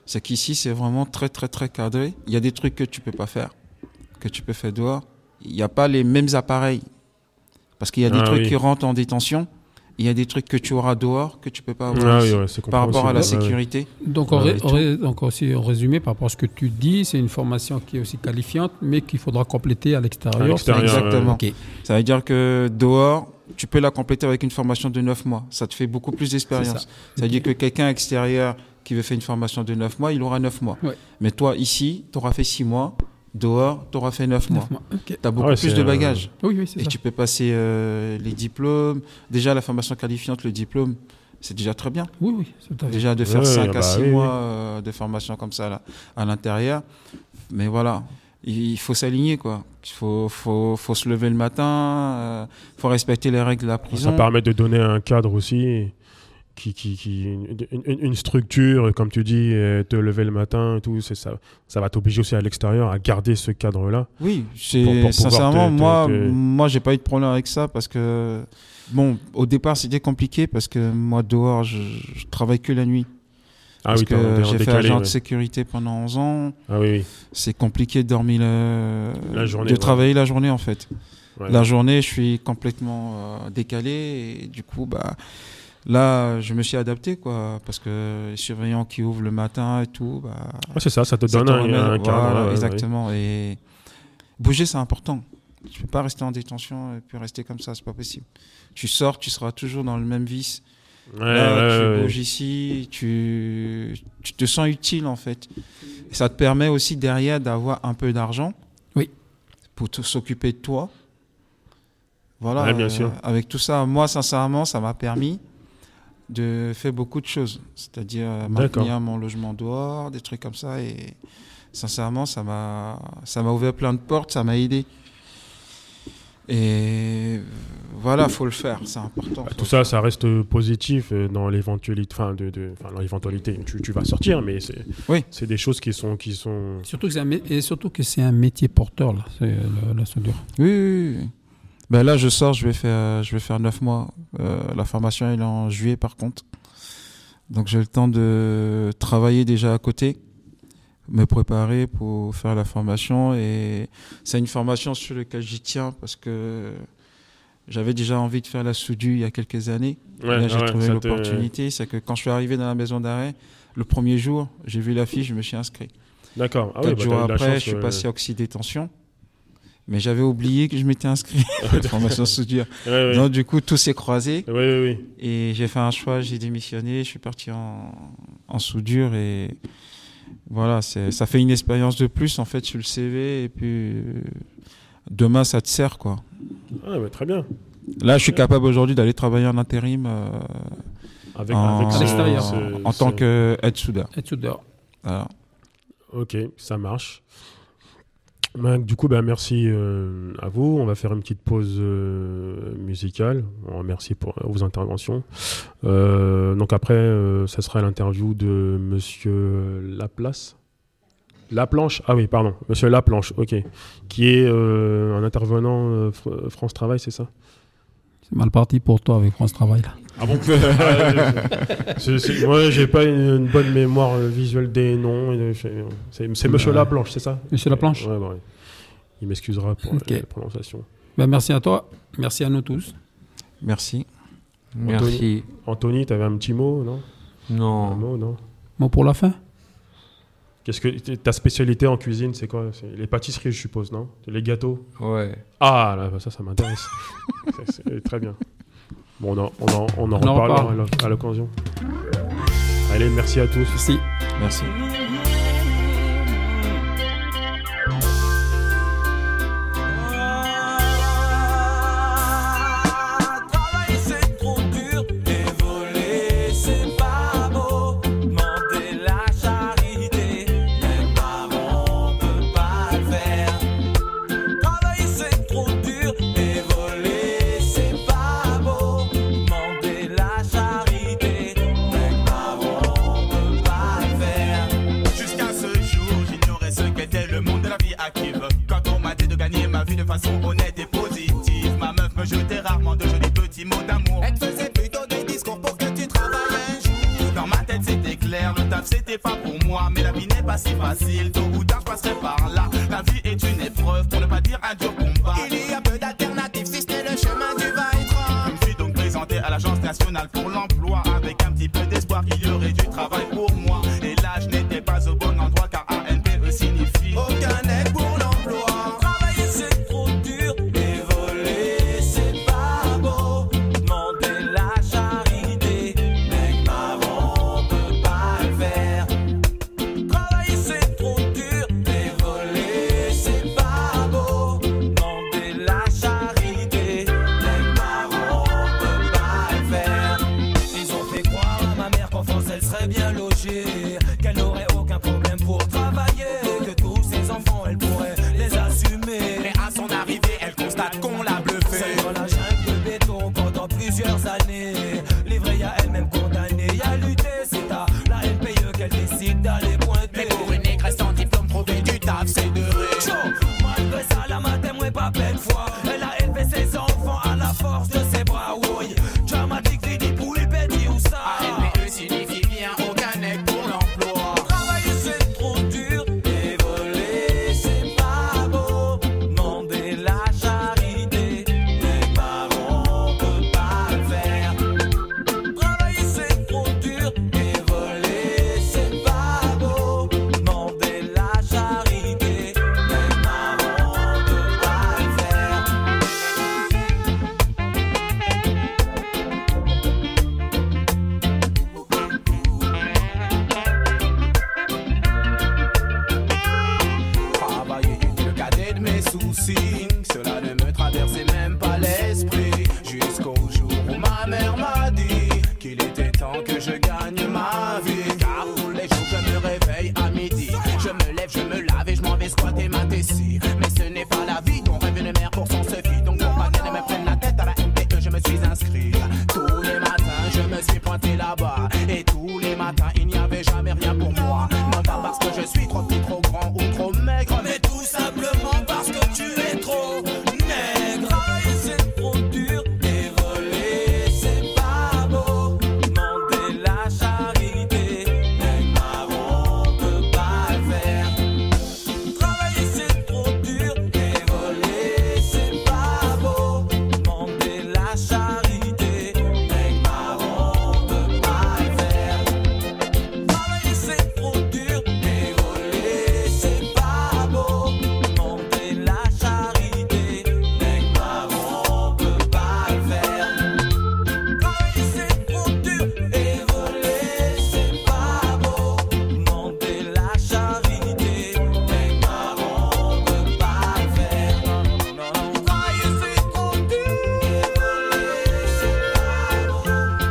C'est qu'ici, c'est vraiment très, très, très cadré. Il y a des trucs que tu peux pas faire, que tu peux faire dehors. Il n'y a pas les mêmes appareils. Parce qu'il y a des ah, trucs oui. qui rentrent en détention. Il y a des trucs que tu auras dehors que tu peux pas avoir ah, oui, ouais, par rapport à la sécurité. Donc, en ré, ré, donc aussi en résumé, par rapport à ce que tu dis, c'est une formation qui est aussi qualifiante, mais qu'il faudra compléter à l'extérieur. À l'extérieur Exactement. Ouais. Okay. Ça veut dire que dehors, tu peux la compléter avec une formation de neuf mois. Ça te fait beaucoup plus d'expérience. Ça. ça veut okay. dire que quelqu'un extérieur qui veut faire une formation de neuf mois, il aura neuf mois. Ouais. Mais toi, ici, tu auras fait six mois. Dehors, tu auras fait neuf mois. mois. Okay. Tu as beaucoup ah ouais, plus de bagages. Euh... Oui, oui, c'est Et ça. tu peux passer euh, les diplômes. Déjà, la formation qualifiante, le diplôme, c'est déjà très bien. Oui, oui. C'est tout à fait. Déjà, de faire ouais, cinq bah, à six oui, mois oui. euh, de formation comme ça là, à l'intérieur. Mais voilà, il faut s'aligner, quoi. Il faut, faut, faut se lever le matin. Il euh, faut respecter les règles de la prison. Ça permet de donner un cadre aussi. Qui, qui, qui, une, une, une structure, comme tu dis, te lever le matin, tout, c'est ça, ça va t'obliger aussi à l'extérieur à garder ce cadre-là. Oui, c'est, pour, pour sincèrement, te, te, moi, te... moi, j'ai pas eu de problème avec ça parce que, bon, au départ, c'était compliqué parce que moi, dehors, je, je travaille que la nuit. Ah parce oui, que j'ai décalé, fait agent ouais. de sécurité pendant onze ans. Ah oui, oui. C'est compliqué de dormir le... la journée, de ouais. travailler la journée, en fait. Ouais. La journée, je suis complètement euh, décalé et du coup, bah. Là, je me suis adapté, quoi, parce que les surveillants qui ouvrent le matin et tout, bah, ouais, c'est ça, ça te ça donne te un, un cadre. Voilà, ouais, exactement. Ouais. Et bouger, c'est important. Tu peux pas rester en détention et puis rester comme ça, c'est pas possible. Tu sors, tu seras toujours dans le même vice. Ouais, Là, ouais, tu ouais, bouges ouais. ici, tu, tu te sens utile, en fait. Et ça te permet aussi derrière d'avoir un peu d'argent. Oui. Pour te, s'occuper de toi. Voilà. Ouais, bien euh, sûr. Avec tout ça, moi, sincèrement, ça m'a permis de faire beaucoup de choses, c'est-à-dire D'accord. maintenir mon logement dehors, des trucs comme ça, et sincèrement ça m'a ça m'a ouvert plein de portes, ça m'a aidé. Et voilà, faut le faire, c'est important. Bah, tout ça, ça reste positif dans l'éventualité, enfin de, de, enfin dans l'éventualité. Tu, tu vas sortir, mais c'est, oui. c'est des choses qui sont, qui sont. Surtout que c'est un, et surtout que c'est un métier porteur là, c'est la, la soudure. Oui, oui, oui. Ben là, je sors, je vais faire, je vais faire neuf mois. Euh, la formation elle est en juillet, par contre. Donc j'ai le temps de travailler déjà à côté, me préparer pour faire la formation. Et c'est une formation sur laquelle j'y tiens parce que j'avais déjà envie de faire la soudure il y a quelques années. Ouais, là, j'ai ouais, trouvé te... l'opportunité. C'est que quand je suis arrivé dans la maison d'arrêt, le premier jour, j'ai vu l'affiche, je me suis inscrit. D'accord. Ah Quatre ouais, bah, jours après, chance, je suis euh... passé oxydétention. Mais j'avais oublié que je m'étais inscrit à la formation soudure. Ouais, ouais. Donc, du coup, tout s'est croisé. Oui, oui, oui. Et j'ai fait un choix, j'ai démissionné, je suis parti en, en soudure. Et voilà, c'est, ça fait une expérience de plus, en fait, sur le C V. Et puis, demain, ça te sert, quoi. Ah, bah, très bien. Là, je suis capable aujourd'hui d'aller travailler en intérim euh, avec, en, avec à l'extérieur. en, Ce, en ce... tant qu'aide-soudeur. Aide-soudeur. Voilà. Ok, ça marche. Ben, du coup, ben, merci euh, à vous. On va faire une petite pause euh, musicale. On remercie pour euh, vos interventions. Euh, donc après, euh, ça sera l'interview de Monsieur Laplace. Laplanche, ah oui, pardon, Monsieur Laplanche, ok, qui est euh, un intervenant euh, Fr- France Travail, c'est ça ? C'est mal parti pour toi avec France Travail là. Ah bon c'est, c'est, Moi, j'ai pas une, une bonne mémoire visuelle des noms. C'est, c'est Monsieur euh, Laplanche, c'est ça ? Monsieur Laplanche. Ouais, ouais. Il m'excusera pour okay. la prononciation. Ben, merci à toi, merci à nous tous. Merci. Merci. Anthony, Anthony tu avais un petit mot, non ? Non. Un mot, non ? Mot pour la fin ? Qu'est-ce que ta spécialité en cuisine, c'est quoi ? C'est les pâtisseries, je suppose, non ? Les gâteaux ? Ouais. Ah, là, ça, ça m'intéresse. c'est, c'est très bien. Bon, on en, on en, on en on reparlera en à l'occasion. Allez, merci à tous. Merci. Merci. Façon honnête et positive. Ma meuf me jetait rarement de jolis petits mots d'amour. Elle faisait plutôt des discours pour que tu travailles un jour. Dans ma tête c'était clair, le taf taf c'était pas pour moi, mais la vie n'est pas si facile. Tôt ou tard je passerai par là. La vie est une épreuve, pour ne pas dire un dur combat. Il y a peu d'alternatives si ce n'est le chemin du va-et-vient. Je me suis donc présenté à l'Agence nationale pour l'emploi, avec un petit peu d'espoir qu'il y aurait du travail pour moi. Et là je n'étais pas au bon endroit, car A N P E signifie aucun aide pour l'emploi. Travailler c'est trop dur, et voler c'est pas beau. Demander la charité, mec maman on peut pas le faire. Travailler c'est trop dur, et voler c'est pas beau. Demander la charité, mec maman on peut pas le faire. Ils ont fait croire à ma mère qu'en France elle serait bien logée, qu'elle n'aurait aucun problème pour travailler, que tous ses enfants elle pourrait les assumer. Mais à son arrivée elle constate qu'on l'a bluffé. Seule dans la jungle de béton pendant plusieurs années, livrée à elle-même condamnée à lutter. C'est à la N P E qu'elle décide d'aller pointer. Mais pour une négresse sans diplôme, trouver du taf c'est de rire. Malgré ça la matin moi pas pleine foi. Elle a élevé ses enfants à la force de ses bras. Oui, dramatique dit pour les petits ou ça. A N P E signifie bien aucun aide pour l'emploi. Travailler c'est trop dur, et voler c'est pas beau. Demander la charité, les parents on peut pas le faire. Travailler c'est trop dur, et voler c'est pas beau. Demander la charité, les parents on peut pas le faire. Travailler est le cadet de mes soucis. Cela ne me traversait même pas l'esprit. Jusqu'au jour où ma mère m'a dit qu'il était temps que je gagne ma vie. Car tous les jours je me réveille à midi. Je me lève, je me lave et je m'en vais squatter ma tessie. Mais ce n'est pas la vie dont rêve une mère pour son Sophie. Donc pour pas qu'elle ne me prenne la tête à la N P E, je me suis inscrit. Tous les matins je me suis pointé là-bas. Et tous les matins il n'y avait jamais rien pour moi. Non pas parce que je suis trop petit, trop grand ou trop maigre, mais tout simplement parce que tu es trop nègre. Travailler c'est trop dur, et voler c'est pas beau. Demander la charité, mec marron on peut pas le faire. Travailler c'est trop dur, et voler c'est pas beau. Demander la charité, mec marron on peut pas le faire. Travailler c'est trop dur, et voler c'est pas beau. Demander la charité, mec marron on peut pas le faire. Travailler c'est trop dur, et voler c'est pas beau. Demander la charité, mec marron on peut pas le faire. Travailler c'est trop dur, et voler c'est pas beau.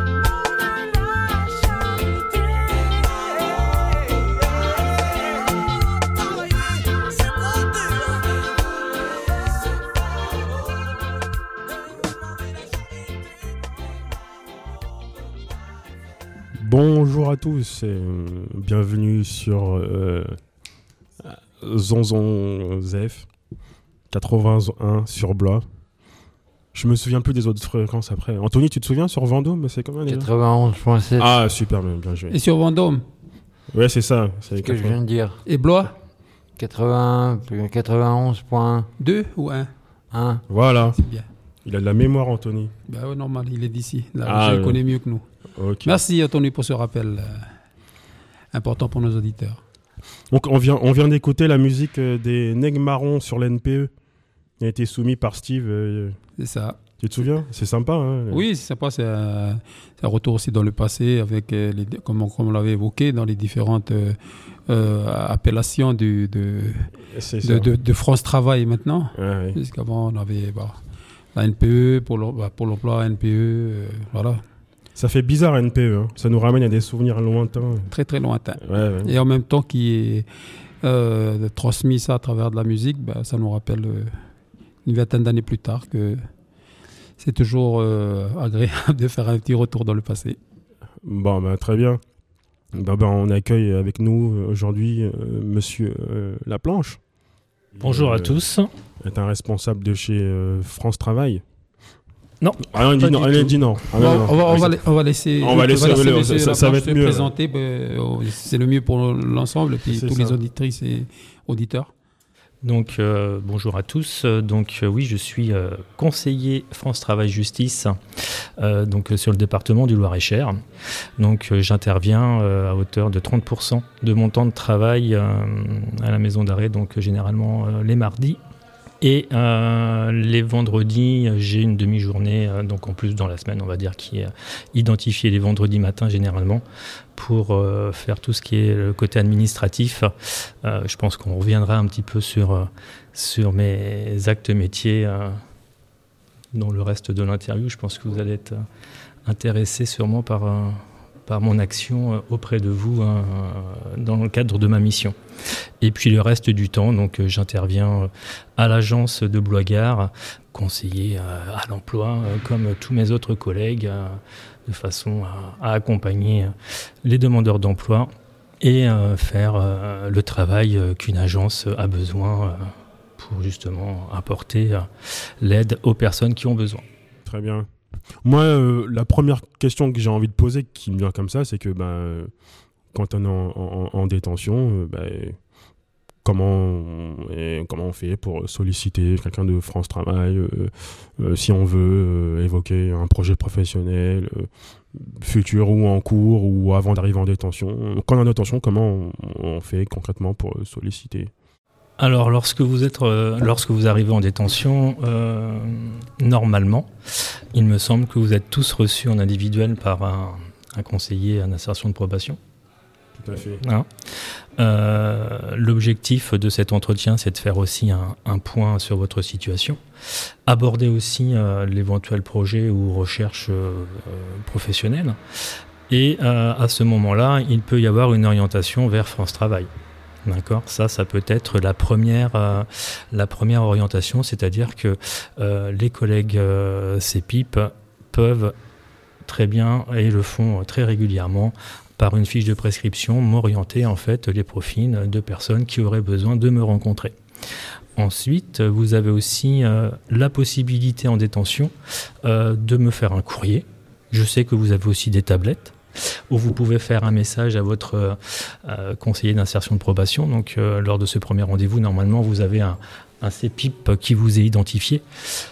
Bonjour à tous et euh, bienvenue sur euh, Zonzon Zef quatre-vingt-un sur Blois. Je me souviens plus des autres fréquences après. Anthony, tu te souviens sur Vendôme, c'est combien déjà? quatre-vingt-onze virgule sept. Ah super, bien, bien joué. Et sur Vendôme? Ouais, c'est ça. C'est ce que je viens de dire. Et Blois? quatre-vingts, quatre-vingt-onze virgule deux ou un? un. Voilà. C'est bien. Il a de la mémoire, Anthony. Ben ouais, normal, il est d'ici. Là, Ah, je le ouais. connais mieux que nous. Ok. Merci Anthony pour ce rappel euh, important pour nos auditeurs. Donc on vient, on vient d'écouter la musique euh, des Nègres Marrons sur l'N P E. Il a été soumis par Steve. euh, C'est ça. Tu te souviens? C'est sympa. Hein, Oui, c'est sympa. C'est un, c'est un retour aussi dans le passé, avec euh, les, comme, on, comme on l'avait évoqué, dans les différentes euh, euh, appellations du, de, C'est de, ça. de, de France Travail maintenant. Ouais, ouais. Puisqu'avant, on avait bah, la N P E, pour l'emploi, pour l'emploi N P E, euh, voilà. Ça fait bizarre N P E. Hein. Ça nous ramène à des souvenirs lointains. Très, très lointain. Ouais, ouais. Et en même temps, qui est euh, transmis ça à travers de la musique, bah, ça nous rappelle euh, une vingtaine d'années plus tard que c'est toujours euh, agréable de faire un petit retour dans le passé. Bon, bah, très bien. Bah, bah, on accueille avec nous euh, aujourd'hui euh, Monsieur euh, Laplanche. Bonjour euh, à tous. Est un responsable de chez euh, France Travail. Non. Ah non, il dit non. Il dit non. Ah, non, non. On, va, on, va, on va laisser. On va laisser. laisser, laisser ça, ça va être mieux. Présenter, ben, c'est le mieux pour l'ensemble et puis tous ça. Les auditrices et auditeurs. Donc euh, bonjour à tous. Donc euh, oui, je suis euh, conseiller France Travail Justice euh, donc euh, sur le département du Loir-et-Cher. Donc euh, j'interviens euh, à hauteur de trente pour cent de mon temps de travail euh, à la maison d'arrêt, donc euh, généralement euh, les mardis. Et euh, les vendredis, j'ai une demi-journée, euh, donc en plus dans la semaine, on va dire, qui est identifiée les vendredis matins généralement pour euh, faire tout ce qui est le côté administratif. Euh, je pense qu'on reviendra un petit peu sur, euh, sur mes actes métiers euh, dans le reste de l'interview. Je pense que vous allez être intéressés sûrement par... Euh, par mon action auprès de vous hein, dans le cadre de ma mission. Et puis le reste du temps, donc j'interviens à l'agence de Blois-Gare, conseiller à l'emploi, comme tous mes autres collègues, de façon à, à accompagner les demandeurs d'emploi et faire le travail qu'une agence a besoin pour justement apporter l'aide aux personnes qui ont besoin. Très bien. Moi, euh, la première question que j'ai envie de poser, qui me vient comme ça, c'est que bah, euh, quand on est en, en, en détention, euh, bah, comment, on, et comment on fait pour solliciter quelqu'un de France Travail, euh, euh, si on veut euh, évoquer un projet professionnel, euh, futur ou en cours, ou avant d'arriver en détention. Quand on est en détention, comment on, on fait concrètement pour solliciter ? Alors, lorsque vous êtes, euh, lorsque vous arrivez en détention, euh, normalement, il me semble que vous êtes tous reçus en individuel par un, un conseiller en insertion de probation. Tout à fait. Hein euh, l'objectif de cet entretien, c'est de faire aussi un, un point sur votre situation, aborder aussi euh, l'éventuel projet ou recherche euh, professionnelle. Et euh, à ce moment-là, il peut y avoir une orientation vers France Travail. D'accord, ça, ça peut être la première, euh, la première orientation, c'est-à-dire que euh, les collègues euh, C P I P peuvent très bien, et le font très régulièrement, par une fiche de prescription, m'orienter en fait les profils de personnes qui auraient besoin de me rencontrer. Ensuite, vous avez aussi euh, la possibilité en détention euh, de me faire un courrier. Je sais que vous avez aussi des tablettes, où vous pouvez faire un message à votre euh, conseiller d'insertion de probation. Donc, euh, lors de ce premier rendez-vous, normalement, vous avez un, un C P I P qui vous est identifié.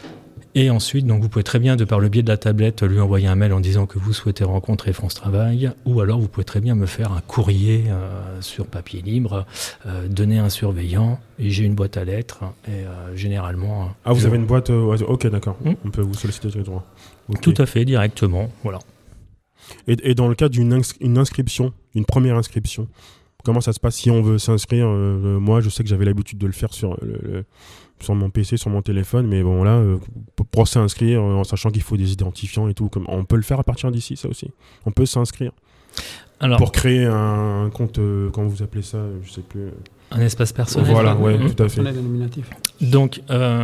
Et ensuite, donc, vous pouvez très bien, de par le biais de la tablette, lui envoyer un mail en disant que vous souhaitez rencontrer France Travail, ou alors vous pouvez très bien me faire un courrier euh, sur papier libre, euh, donner un surveillant, et j'ai une boîte à lettres, et euh, généralement... Ah, vous je... avez une boîte... Euh, ok, d'accord. Mmh. On peut vous solliciter directement. Okay. Tout à fait, directement, voilà. Et, et dans le cas d'une ins- une inscription, une première inscription, comment ça se passe si on veut s'inscrire euh, Moi, je sais que j'avais l'habitude de le faire sur, le, le, sur mon P C, sur mon téléphone, mais bon, là, euh, pour s'inscrire, euh, en sachant qu'il faut des identifiants et tout, comme, on peut le faire à partir d'ici, ça aussi. On peut s'inscrire. Alors, pour créer un, un compte, euh, comment vous appelez ça Je sais plus. Un espace personnel. Voilà, ouais, mmh. tout à fait. Donc, euh,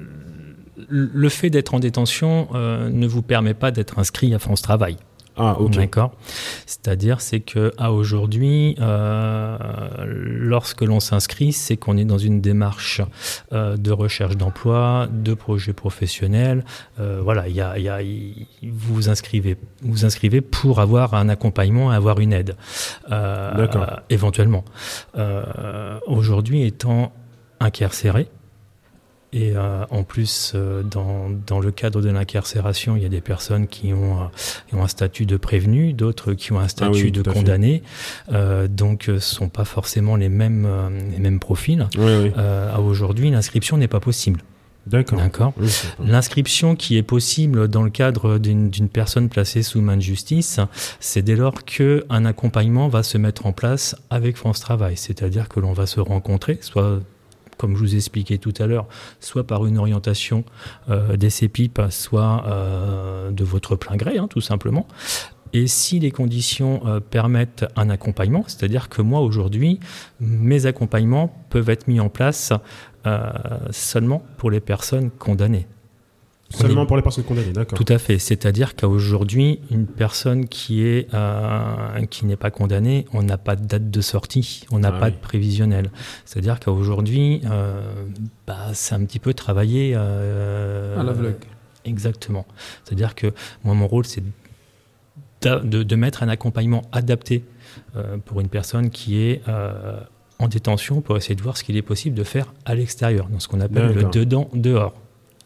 le fait d'être en détention euh, ne vous permet pas d'être inscrit à France Travail. Ah, ok. D'accord. C'est-à-dire, c'est qu'à aujourd'hui, euh, lorsque l'on s'inscrit, c'est qu'on est dans une démarche euh, de recherche d'emploi, de projet professionnel. Euh, voilà, il y a, y a, y, vous vous inscrivez, vous inscrivez pour avoir un accompagnement et avoir une aide. Euh, D'accord. Euh, éventuellement. Euh, aujourd'hui, étant incarcéré, et euh, en plus, euh, dans, dans le cadre de l'incarcération, il y a des personnes qui ont, euh, qui ont un statut de prévenu, d'autres qui ont un statut ah oui, de condamné. Euh, donc, ce ne sont pas forcément les mêmes, euh, les mêmes profils. Oui, oui. Euh, aujourd'hui, l'inscription n'est pas possible. D'accord. D'accord. Oui, L'inscription qui est possible dans le cadre d'une, d'une personne placée sous main de justice, c'est dès lors qu'un accompagnement va se mettre en place avec France Travail. C'est-à-dire que l'on va se rencontrer, soit... comme je vous ai expliqué tout à l'heure, soit par une orientation euh, des C P I P, soit euh, de votre plein gré, hein, tout simplement. Et si les conditions euh, permettent un accompagnement, c'est-à-dire que moi, aujourd'hui, mes accompagnements peuvent être mis en place euh, seulement pour les personnes condamnées. Seulement pour les personnes condamnées, d'accord. Tout à fait. C'est-à-dire qu'aujourd'hui, une personne qui est euh, qui n'est pas condamnée, on n'a pas de date de sortie, on n'a ah pas oui. de prévisionnel. C'est-à-dire qu'aujourd'hui, euh, bah, c'est un petit peu travaillé euh, à l'aveugle. Exactement. C'est-à-dire que moi, mon rôle, c'est de, de, de mettre un accompagnement adapté euh, pour une personne qui est euh, en détention pour essayer de voir ce qu'il est possible de faire à l'extérieur, dans ce qu'on appelle D'accord. le dedans-dehors. Okay ?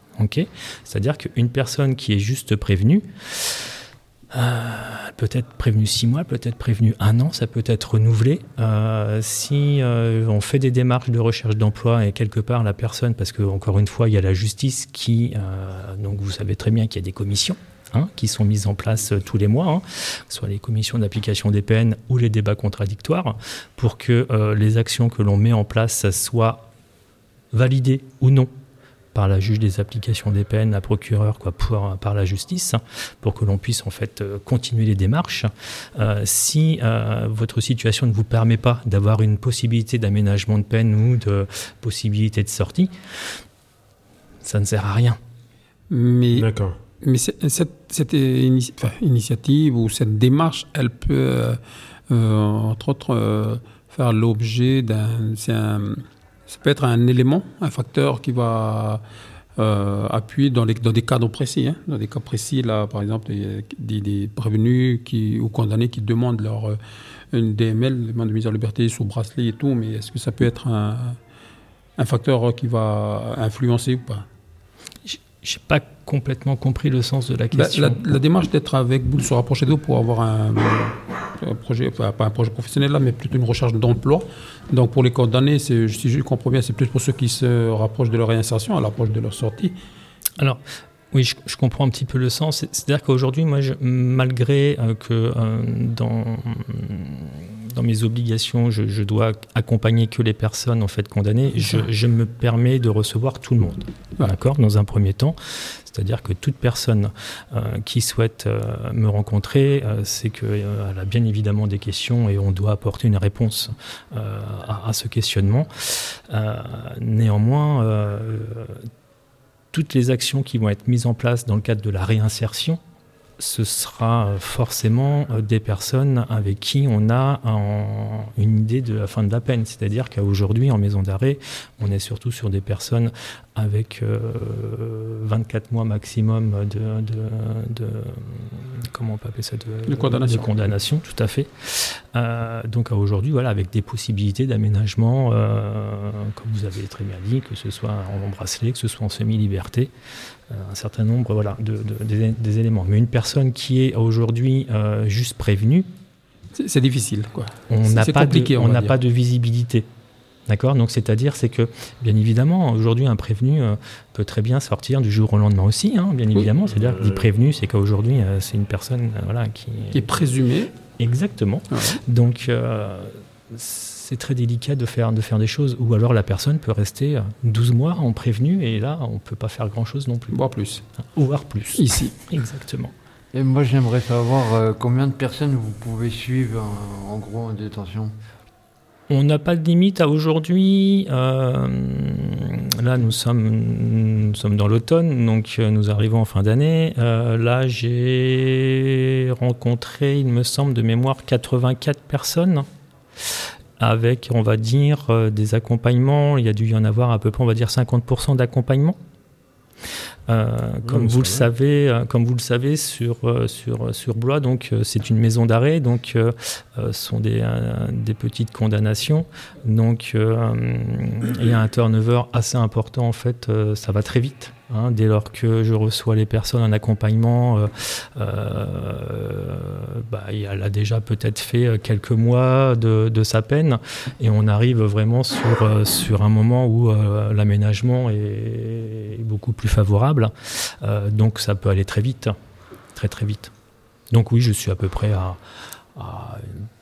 C'est-à-dire qu'une personne qui est juste prévenue, euh, peut être prévenue six mois, peut être prévenue un an, ça peut être renouvelé. Euh, si euh, on fait des démarches de recherche d'emploi et quelque part la personne, parce qu'encore une fois, il y a la justice qui, euh, donc vous savez très bien qu'il y a des commissions, Hein, qui sont mises en place euh, tous les mois, hein, soit les commissions d'application des peines ou les débats contradictoires, pour que euh, les actions que l'on met en place soient validées ou non par la juge des applications des peines, la procureure, quoi, pour, par la justice, hein, pour que l'on puisse en fait euh, continuer les démarches. Euh, si euh, votre situation ne vous permet pas d'avoir une possibilité d'aménagement de peine ou de possibilité de sortie, ça ne sert à rien. Mais... D'accord. Mais cette, cette inici- enfin, initiative ou cette démarche, elle peut, euh, entre autres, euh, faire l'objet d'un... C'est un, ça peut être un élément, un facteur qui va euh, appuyer dans, les, dans des cadres précis. Hein. Dans des cas précis, là, par exemple, des, des prévenus qui, ou condamnés qui demandent leur, euh, une D M L, demande de mise en liberté sous bracelet et tout, mais est-ce que ça peut être un, un facteur qui va influencer ou pas ? Je n'ai pas complètement compris le sens de la question. La, la, la démarche d'être avec vous, de se rapprocher d'eux pour avoir un, un projet, enfin pas un projet professionnel là, mais plutôt une recherche d'emploi. Donc pour les condamnés, c'est, si je comprends bien, c'est plus pour ceux qui se rapprochent de leur réinsertion, à l'approche de leur sortie. Alors, oui, je, je comprends un petit peu le sens. C'est, c'est-à-dire qu'aujourd'hui, moi, je, malgré euh, que euh, dans, dans mes obligations, je, je dois accompagner que les personnes en fait condamnées, je, je me permets de recevoir tout le monde. Ouais. D'accord, dans un premier temps. C'est-à-dire que toute personne euh, qui souhaite euh, me rencontrer, euh, c'est qu'elle euh, a bien évidemment des questions et on doit apporter une réponse euh, à, à ce questionnement. Euh, néanmoins, euh, toutes les actions qui vont être mises en place dans le cadre de la réinsertion, ce sera forcément des personnes avec qui on a un, une idée de la fin de la peine. C'est-à-dire qu'aujourd'hui, en maison d'arrêt, on est surtout sur des personnes avec euh, vingt-quatre mois maximum de, de, de comment on peut appeler ça de, de condamnation. De condamnation, tout à fait. Euh, donc aujourd'hui, voilà, avec des possibilités d'aménagement, euh, comme vous avez très bien dit, que ce soit en bracelet, que ce soit en semi-liberté, euh, un certain nombre, voilà, de, de, des, des éléments. Mais une personne qui est aujourd'hui euh, juste prévenue, c'est, c'est difficile, quoi. On c'est, n'a c'est pas compliqué, de, on n'a pas de visibilité. D'accord, donc c'est-à-dire c'est que bien évidemment aujourd'hui un prévenu euh, peut très bien sortir du jour au lendemain aussi, hein, bien évidemment. Oui. C'est-à-dire que dit prévenu, c'est qu'aujourd'hui euh, c'est une personne euh, voilà qui, qui est présumée. Exactement. Ouais. Donc euh, c'est très délicat de faire de faire des choses. Ou alors la personne peut rester douze mois en prévenu et là on peut pas faire grand-chose non plus. Voire plus. Ou voire plus. Ici. Exactement. Et moi j'aimerais savoir euh, combien de personnes vous pouvez suivre en, en gros en détention. On n'a pas de limite à aujourd'hui. Euh, là, nous sommes, nous sommes dans l'automne, donc euh, nous arrivons en fin d'année. Euh, là, j'ai rencontré, il me semble, de mémoire, quatre-vingt-quatre personnes avec, on va dire, euh, des accompagnements. Il y a dû y en avoir à peu près, on va dire, cinquante pour cent d'accompagnement. Euh, comme, oui, vous le savez, euh, comme vous le savez, sur, euh, sur, sur Blois, donc, euh, c'est une maison d'arrêt, donc euh, euh, ce sont des, euh, des petites condamnations. Donc euh, il y a un turnover assez important, en fait, euh, ça va très vite. Hein, dès lors que je reçois les personnes en accompagnement, euh, euh, bah, elle a déjà peut-être fait quelques mois de, de sa peine et on arrive vraiment sur, euh, sur un moment où euh, l'aménagement est, est beaucoup plus favorable. Euh, donc ça peut aller très vite, très très vite. Donc oui, je suis à peu près à, à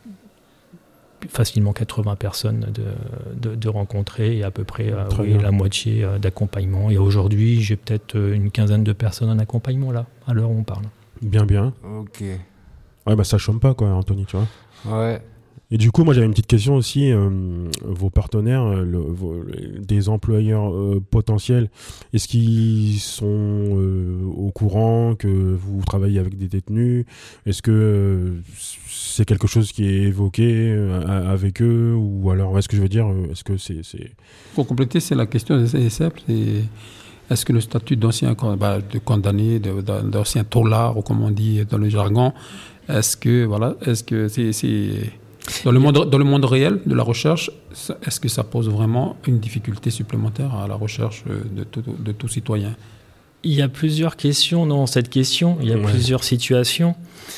facilement quatre-vingts personnes de, de, de rencontrer et à peu près euh, oui, la moitié euh, d'accompagnement. Et aujourd'hui, j'ai peut-être une quinzaine de personnes en accompagnement là, à l'heure où on parle. Bien, bien. Ok. Ouais, bah ça chôme pas, quoi, Anthony, tu vois. Ouais. Et du coup, moi, j'avais une petite question aussi. Euh, vos partenaires, le, vos, des employeurs euh, potentiels, est-ce qu'ils sont euh, au courant que vous travaillez avec des détenus ? Est-ce que euh, c'est quelque chose qui est évoqué euh, avec eux ? Ou alors, est-ce que je veux dire, est-ce que c'est... c'est... Pour compléter, c'est la question assez simple. C'est est-ce que le statut d'ancien bah, de condamné, de, de, d'ancien taulard, ou comme on dit dans le jargon, est-ce que voilà, est-ce que c'est, c'est dans le monde dans le monde réel de la recherche, est-ce que ça pose vraiment une difficulté supplémentaire à la recherche de tout, de tout citoyen? Il y a plusieurs questions dans cette question, il y a ouais. plusieurs situations.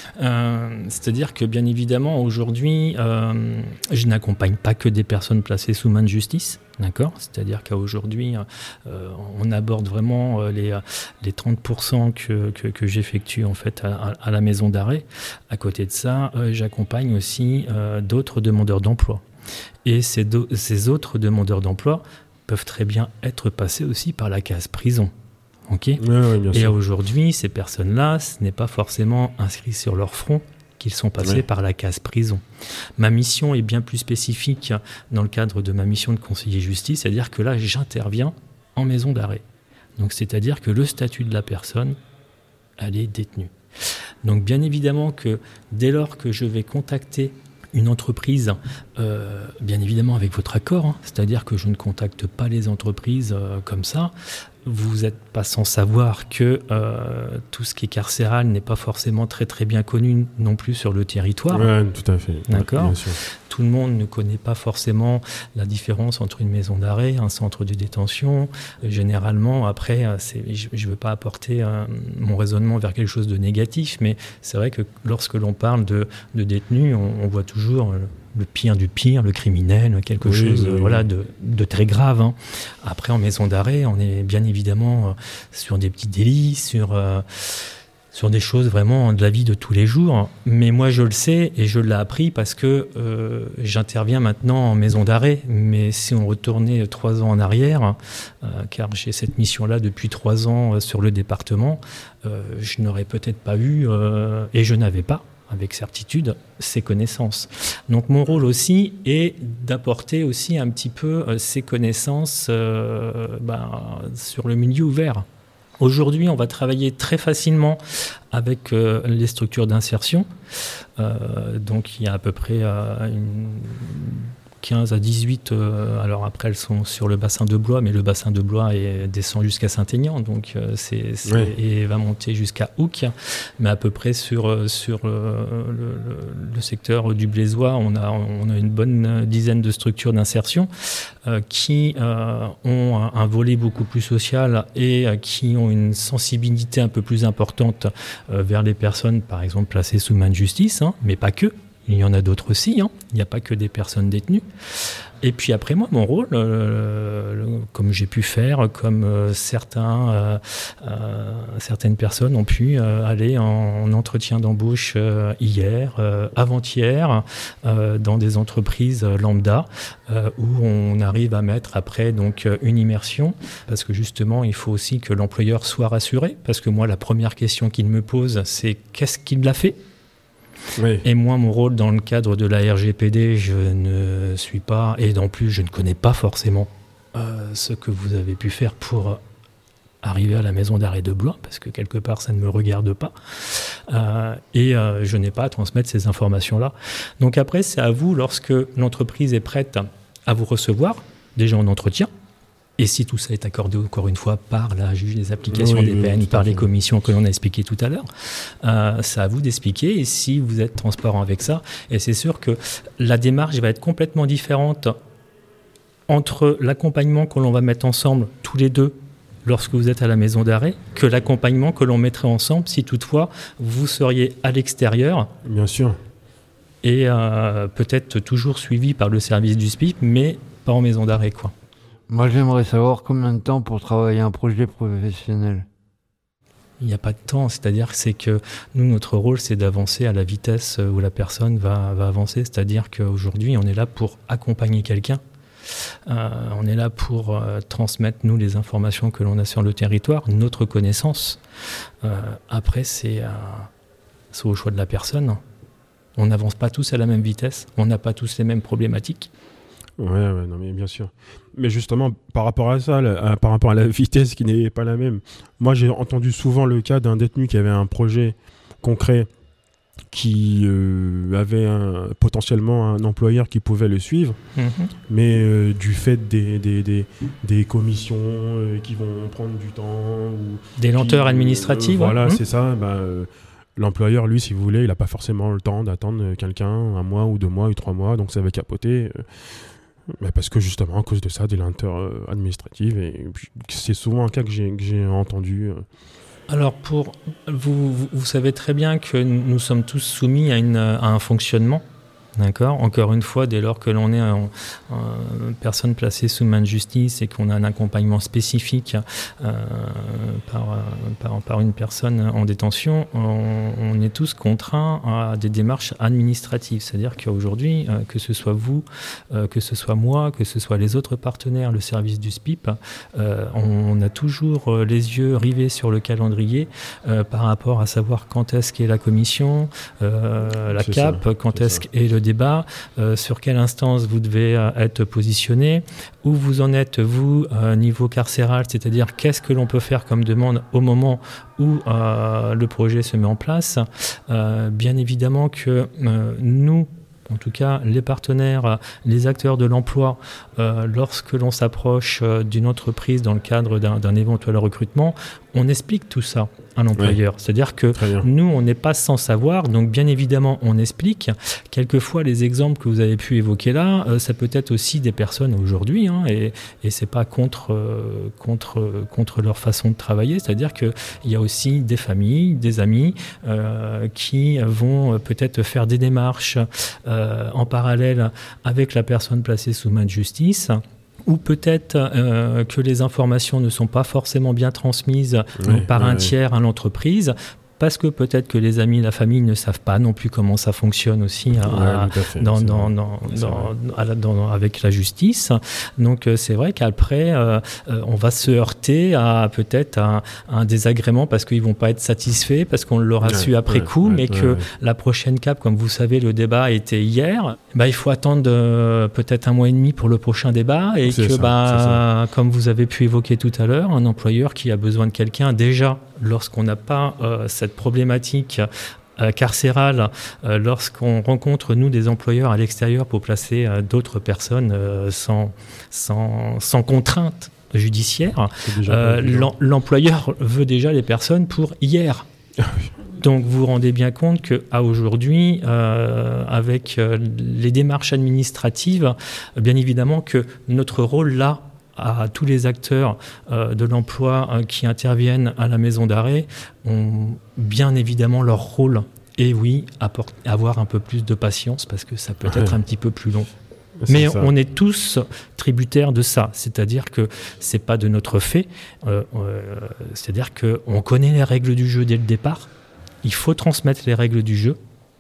Euh, c'est-à-dire que bien évidemment aujourd'hui, euh, je n'accompagne pas que des personnes placées sous main de justice, d'accord ? C'est-à-dire qu'aujourd'hui, euh, on aborde vraiment les, les trente pour cent que, que, que j'effectue en fait à, à la maison d'arrêt. À côté de ça, euh, j'accompagne aussi euh, d'autres demandeurs d'emploi. Et ces, do- ces autres demandeurs d'emploi peuvent très bien être passés aussi par la case prison. Okay. Oui, oui, bien et sûr. aujourd'hui, ces personnes-là, ce n'est pas forcément inscrit sur leur front qu'ils sont passés oui. par la case prison. Ma mission est bien plus spécifique dans le cadre de ma mission de conseiller justice, c'est-à-dire que là, j'interviens en maison d'arrêt. Donc, c'est-à-dire que le statut de la personne, elle est détenue. Donc, bien évidemment que dès lors que je vais contacter une entreprise, euh, bien évidemment avec votre accord, hein, c'est-à-dire que je ne contacte pas les entreprises euh, comme ça. Vous n'êtes pas sans savoir que euh, tout ce qui est carcéral n'est pas forcément très très bien connu non plus sur le territoire. Oui, tout à fait. D'accord. Ouais, tout le monde ne connaît pas forcément la différence entre une maison d'arrêt, un centre de détention. Généralement, après, c'est, je ne veux pas apporter euh, mon raisonnement vers quelque chose de négatif, mais c'est vrai que lorsque l'on parle de, de détenus, on, on voit toujours euh, le pire du pire, le criminel, quelque oui, chose oui, oui. Voilà, de, de très grave. Hein. Après, en maison d'arrêt, on est bien évidemment euh, sur des petits délits, sur... Euh, sur des choses vraiment de la vie de tous les jours. Mais moi, je le sais et je l'ai appris parce que euh, j'interviens maintenant en maison d'arrêt. Mais si on retournait trois ans en arrière, euh, car j'ai cette mission-là depuis trois ans euh, sur le département, euh, je n'aurais peut-être pas eu, euh, et je n'avais pas, avec certitude, ces connaissances. Donc mon rôle aussi est d'apporter aussi un petit peu euh, ces connaissances euh, ben, sur le milieu ouvert. Aujourd'hui, on va travailler très facilement avec euh, les structures d'insertion. Euh, donc, il y a à peu près euh, une quinze à dix-huit. Euh, alors après, elles sont sur le bassin de Blois, mais le bassin de Blois est, descend jusqu'à Saint-Aignan, donc euh, c'est, c'est, oui. et va monter jusqu'à Houcq. Mais à peu près sur, sur euh, le, le, le secteur du Blaisois, on a, on a une bonne dizaine de structures d'insertion euh, qui euh, ont un, un volet beaucoup plus social et euh, qui ont une sensibilité un peu plus importante euh, vers les personnes, par exemple, placées sous main de justice, hein, mais pas que. Il y en a d'autres aussi, hein. Il n'y a pas que des personnes détenues. Et puis après, moi, mon rôle, euh, le, comme j'ai pu faire, comme euh, certains, euh, euh, certaines personnes ont pu euh, aller en, en entretien d'embauche euh, hier, euh, avant-hier, euh, dans des entreprises lambda, euh, où on arrive à mettre après donc une immersion, parce que justement, il faut aussi que l'employeur soit rassuré, parce que moi, la première question qu'il me pose, c'est qu'est-ce qu'il a fait ? Oui. Et moi, mon rôle dans le cadre de la R G P D, je ne suis pas, et en plus, je ne connais pas forcément euh, ce que vous avez pu faire pour arriver à la maison d'arrêt de Blois, parce que quelque part, ça ne me regarde pas. Euh, et euh, je n'ai pas à transmettre ces informations-là. Donc après, c'est à vous, lorsque l'entreprise est prête à vous recevoir, déjà en entretien, et si tout ça est accordé, encore une fois, par la juge des applications oui, des peines, oui, par les commissions que l'on a expliquées tout à l'heure, euh, c'est à vous d'expliquer, et si vous êtes transparent avec ça, et c'est sûr que la démarche va être complètement différente entre l'accompagnement que l'on va mettre ensemble, tous les deux, lorsque vous êtes à la maison d'arrêt, que l'accompagnement que l'on mettrait ensemble si toutefois vous seriez à l'extérieur. Bien sûr. Et euh, peut-être toujours suivi par le service du S P I P, mais pas en maison d'arrêt, quoi. Moi, j'aimerais savoir combien de temps pour travailler un projet professionnel. Il n'y a pas de temps, c'est-à-dire que c'est que nous, notre rôle, c'est d'avancer à la vitesse où la personne va, va avancer, c'est-à-dire qu'aujourd'hui, on est là pour accompagner quelqu'un, euh, on est là pour euh, transmettre, nous, les informations que l'on a sur le territoire, notre connaissance. Euh, après, c'est, euh, c'est au choix de la personne. On n'avance pas tous à la même vitesse, on n'a pas tous les mêmes problématiques. Ouais, ouais, non, mais bien sûr. Mais justement, par rapport à ça, là, à, par rapport à la vitesse qui n'est pas la même, moi j'ai entendu souvent le cas d'un détenu qui avait un projet concret qui euh, avait un, potentiellement un employeur qui pouvait le suivre, mmh. mais euh, du fait des, des, des, des commissions euh, qui vont prendre du temps... Ou des lenteurs qui, administratives. Euh, voilà, mmh. c'est ça. Bah, euh, l'employeur, lui, si vous voulez, il n'a pas forcément le temps d'attendre quelqu'un un mois ou deux mois ou trois mois, donc ça va capoter. Euh, bah parce que justement, à cause de ça, des lenteurs euh, administratives, et puis, c'est souvent un cas que j'ai, que j'ai entendu... Euh, Alors, pour, vous, vous, vous savez très bien que nous sommes tous soumis à, une, à un fonctionnement. D'accord. Encore une fois, dès lors que l'on est une personne placée sous main de justice et qu'on a un accompagnement spécifique euh, par, par, par une personne en détention, on, on est tous contraints à des démarches administratives. C'est-à-dire qu'aujourd'hui, euh, que ce soit vous, euh, que ce soit moi, que ce soit les autres partenaires, le service du S P I P, euh, on, on a toujours les yeux rivés sur le calendrier euh, par rapport à savoir quand est-ce qu'est la commission, euh, la c'est C A P, ça, quand est-ce ça. qu'est le débat, euh, sur quelle instance vous devez euh, être positionné, où vous en êtes vous euh, niveau carcéral, c'est-à-dire qu'est-ce que l'on peut faire comme demande au moment où euh, le projet se met en place. Euh, bien évidemment que euh, nous, en tout cas les partenaires, les acteurs de l'emploi, euh, lorsque l'on s'approche euh, d'une entreprise dans le cadre d'un, d'un éventuel recrutement, on explique tout ça à l'employeur. Oui. C'est-à-dire que nous, on n'est pas sans savoir, donc bien évidemment, on explique. Quelquefois, les exemples que vous avez pu évoquer là, euh, ça peut être aussi des personnes aujourd'hui, hein, et, et c'est pas contre, euh, contre, contre leur façon de travailler. C'est-à-dire qu'il y a aussi des familles, des amis euh, qui vont peut-être faire des démarches euh, en parallèle avec la personne placée sous main de justice, ou peut-être euh, que les informations ne sont pas forcément bien transmises oui, donc, par oui, un tiers oui. à l'entreprise, parce que peut-être que les amis, la famille ne savent pas non plus comment ça fonctionne aussi à, ouais, à, fait, dans, dans, dans, dans, à la, dans, avec la justice. Donc euh, c'est vrai qu'après, euh, euh, on va se heurter à peut-être à, à un désagrément parce qu'ils ne vont pas être satisfaits, parce qu'on l'aura ouais, su après ouais, coup, ouais, mais ouais, que ouais. la prochaine C A P, comme vous savez, le débat était hier, bah, il faut attendre euh, peut-être un mois et demi pour le prochain débat, et c'est que, ça, bah, comme vous avez pu évoquer tout à l'heure, un employeur qui a besoin de quelqu'un, déjà, lorsqu'on n'a pas euh, cette problématique euh, carcérale, euh, lorsqu'on rencontre, nous, des employeurs à l'extérieur pour placer euh, d'autres personnes euh, sans, sans, sans contrainte judiciaire, euh, l'em- l'employeur veut déjà les personnes pour hier. Donc vous vous rendez bien compte qu'à aujourd'hui, euh, avec euh, les démarches administratives, bien évidemment que notre rôle là, à tous les acteurs euh, de l'emploi euh, qui interviennent à la maison d'arrêt ont bien évidemment leur rôle. Et oui, apport- avoir un peu plus de patience parce que ça peut être un petit peu plus long. C'est Mais ça. On est tous tributaires de ça, c'est-à-dire que c'est pas de notre fait, euh, euh, c'est-à-dire qu'on connaît les règles du jeu dès le départ, il faut transmettre les règles du jeu.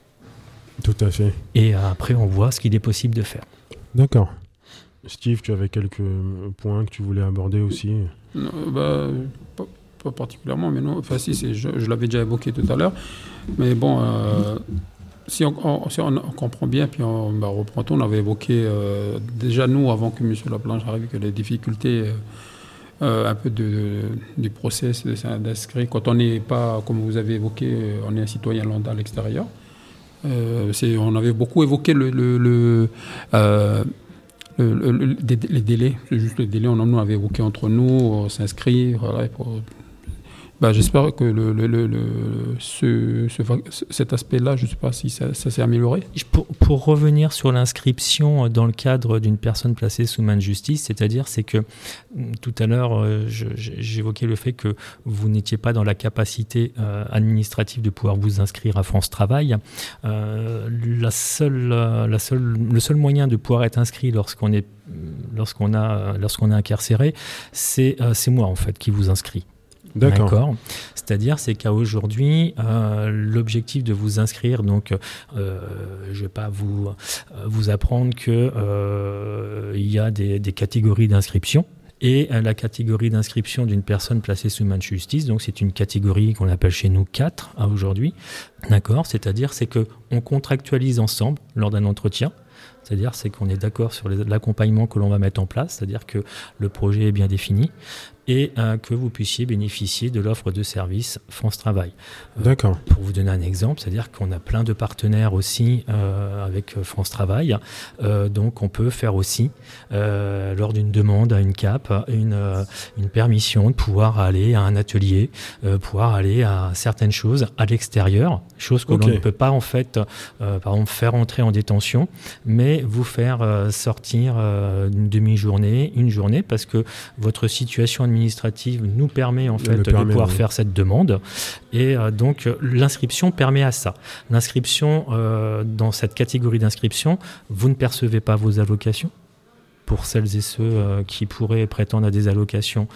Tout à fait. Et après on voit ce qu'il est possible de faire. D'accord. Steve, tu avais quelques points que tu voulais aborder aussi? Non, bah, pas, pas particulièrement, mais non. Enfin, si, c'est, je, je l'avais déjà évoqué tout à l'heure. Mais bon, euh, si, on, on, si on, on comprend bien, puis on bah, reprend tout, on avait évoqué euh, déjà, nous, avant que M. Laplanche arrive, que les difficultés euh, un peu de, de, du process d'inscrire, quand on n'est pas, comme vous avez évoqué, on est un citoyen lambda à l'extérieur. Euh, c'est, on avait beaucoup évoqué le... le, le euh, Le, le, le, les délais, c'est juste les délais, on en avait évoqué entre nous, s'inscrire, voilà, pour, bah, j'espère que le, le, le, le, ce, ce, cet aspect-là, je ne sais pas si ça, ça s'est amélioré. Pour, pour revenir sur l'inscription dans le cadre d'une personne placée sous main de justice, c'est-à-dire c'est que tout à l'heure, je, j'évoquais le fait que vous n'étiez pas dans la capacité euh, administrative de pouvoir vous inscrire à France Travail. Euh, la seule, la seule, le seul moyen de pouvoir être inscrit lorsqu'on est, lorsqu'on a, lorsqu'on est incarcéré, c'est, euh, c'est moi en fait qui vous inscris. D'accord. D'accord. C'est-à-dire, c'est qu'à aujourd'hui, euh, l'objectif de vous inscrire, donc, euh, je ne vais pas vous, euh, vous apprendre qu'il euh, y a des, des catégories d'inscription. Et euh, la catégorie d'inscription d'une personne placée sous main de justice, donc c'est une catégorie qu'on appelle chez nous quatre à aujourd'hui. D'accord. C'est-à-dire, c'est qu'on contractualise ensemble lors d'un entretien. C'est-à-dire c'est qu'on est d'accord sur les, l'accompagnement que l'on va mettre en place, c'est-à-dire que le projet est bien défini. et euh, que vous puissiez bénéficier de l'offre de service France Travail. Euh, D'accord. Pour vous donner un exemple, c'est-à-dire qu'on a plein de partenaires aussi euh, avec France Travail, euh, donc on peut faire aussi, euh, lors d'une demande à une C A P, une, euh, une permission de pouvoir aller à un atelier, euh, pouvoir aller à certaines choses à l'extérieur, choses que okay. l'on ne peut pas en fait, euh, par exemple, faire entrer en détention, mais vous faire euh, sortir euh, une demi-journée, une journée, parce que votre situation administrative nous permet en fait permet, de pouvoir oui. faire cette demande. Et euh, donc l'inscription permet à ça. L'inscription, euh, dans cette catégorie d'inscription, vous ne percevez pas vos allocations. Pour celles et ceux euh, qui pourraient prétendre à des allocations,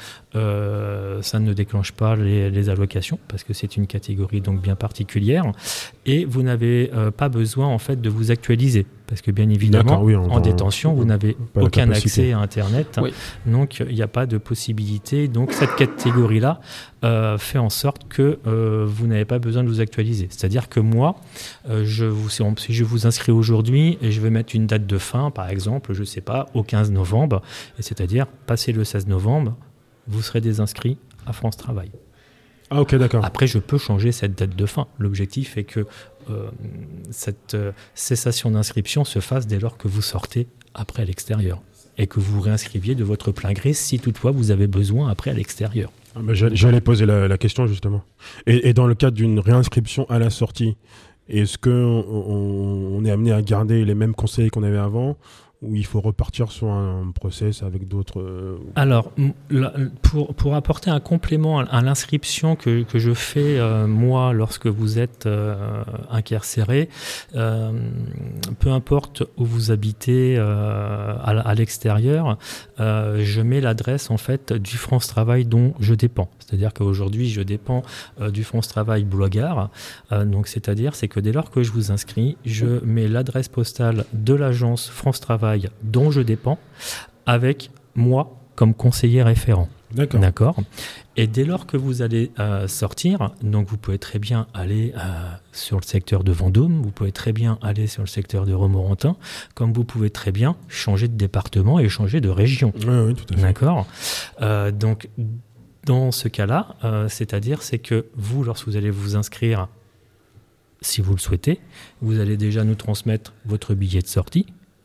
euh, ça ne déclenche pas les, les allocations parce que c'est une catégorie donc bien particulière. Et vous n'avez euh, pas besoin en fait de vous actualiser parce que bien évidemment oui, en détention vous n'avez aucun accès à Internet, oui. donc il n'y a pas de possibilité. Donc cette catégorie-là euh, fait en sorte que euh, vous n'avez pas besoin de vous actualiser. C'est-à-dire que moi, euh, je vous, si je vous inscris aujourd'hui et je vais mettre une date de fin, par exemple, je ne sais pas, au quinze novembre, et c'est-à-dire passé le seize novembre, vous serez désinscrit à France Travail. Ah ok, d'accord. Après, je peux changer cette date de fin. L'objectif est que euh, cette euh, cessation d'inscription se fasse dès lors que vous sortez après à l'extérieur et que vous vous réinscriviez de votre plein gré si toutefois vous avez besoin après à l'extérieur. Ah bah, j'allais poser la, la question justement. Et, et dans le cadre d'une réinscription à la sortie, est-ce qu'on on, on est amené à garder les mêmes conseils qu'on avait avant ou il faut repartir sur un process avec d'autres... Euh... Alors, pour, pour apporter un complément à l'inscription que, que je fais, euh, moi, lorsque vous êtes euh, incarcéré, euh, peu importe où vous habitez euh, à, à l'extérieur, euh, je mets l'adresse, en fait, du France Travail dont je dépends. C'est-à-dire qu'aujourd'hui, je dépends euh, du France Travail Blois-Gare. Euh, donc, c'est-à-dire, c'est que dès lors que je vous inscris, je mets l'adresse postale de l'agence France Travail dont je dépends, avec moi comme conseiller référent. D'accord. D'accord. Et dès lors que vous allez euh, sortir, donc vous pouvez très bien aller euh, sur le secteur de Vendôme, vous pouvez très bien aller sur le secteur de Romorantin, comme vous pouvez très bien changer de département et changer de région. Oui, oui, tout à fait. D'accord. Euh, donc, dans ce cas-là, euh, c'est-à-dire, c'est que vous, lorsque vous allez vous inscrire, si vous le souhaitez, vous allez déjà nous transmettre votre billet de sortie.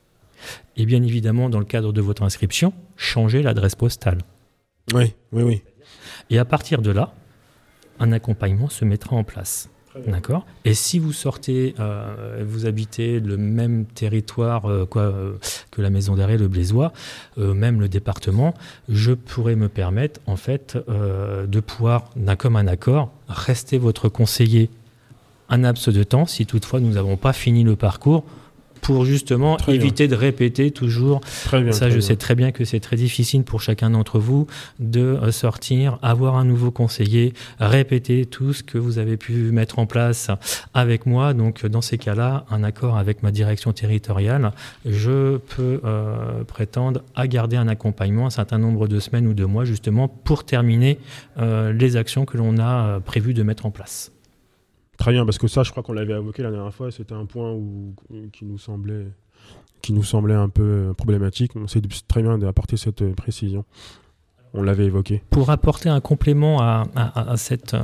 Et bien évidemment, dans le cadre de votre inscription, changer l'adresse postale. Oui, oui, oui. Et à partir de là, un accompagnement se mettra en place. D'accord ? Et si vous sortez, euh, vous habitez le même territoire euh, quoi, euh, que la maison d'arrêt Le Blaisois, euh, même le département, je pourrais me permettre en fait euh, de pouvoir, d'un commun accord, rester votre conseiller un laps de temps, si toutefois nous n'avons pas fini le parcours, pour justement très éviter bien. de répéter toujours. Très bien, ça, très je bien. sais très bien que c'est très difficile pour chacun d'entre vous de sortir, avoir un nouveau conseiller, répéter tout ce que vous avez pu mettre en place avec moi. Donc, dans ces cas-là, un accord avec ma direction territoriale, je peux euh, prétendre à garder un accompagnement un certain nombre de semaines ou de mois, justement, pour terminer euh, les actions que l'on a euh, prévu de mettre en place. Très bien, parce que ça, je crois qu'on l'avait évoqué la dernière fois, c'était un point où, qui, nous semblait, qui nous semblait un peu problématique. C'est très bien d'apporter cette précision. On l'avait évoqué. Pour apporter un complément à, à, à, cette,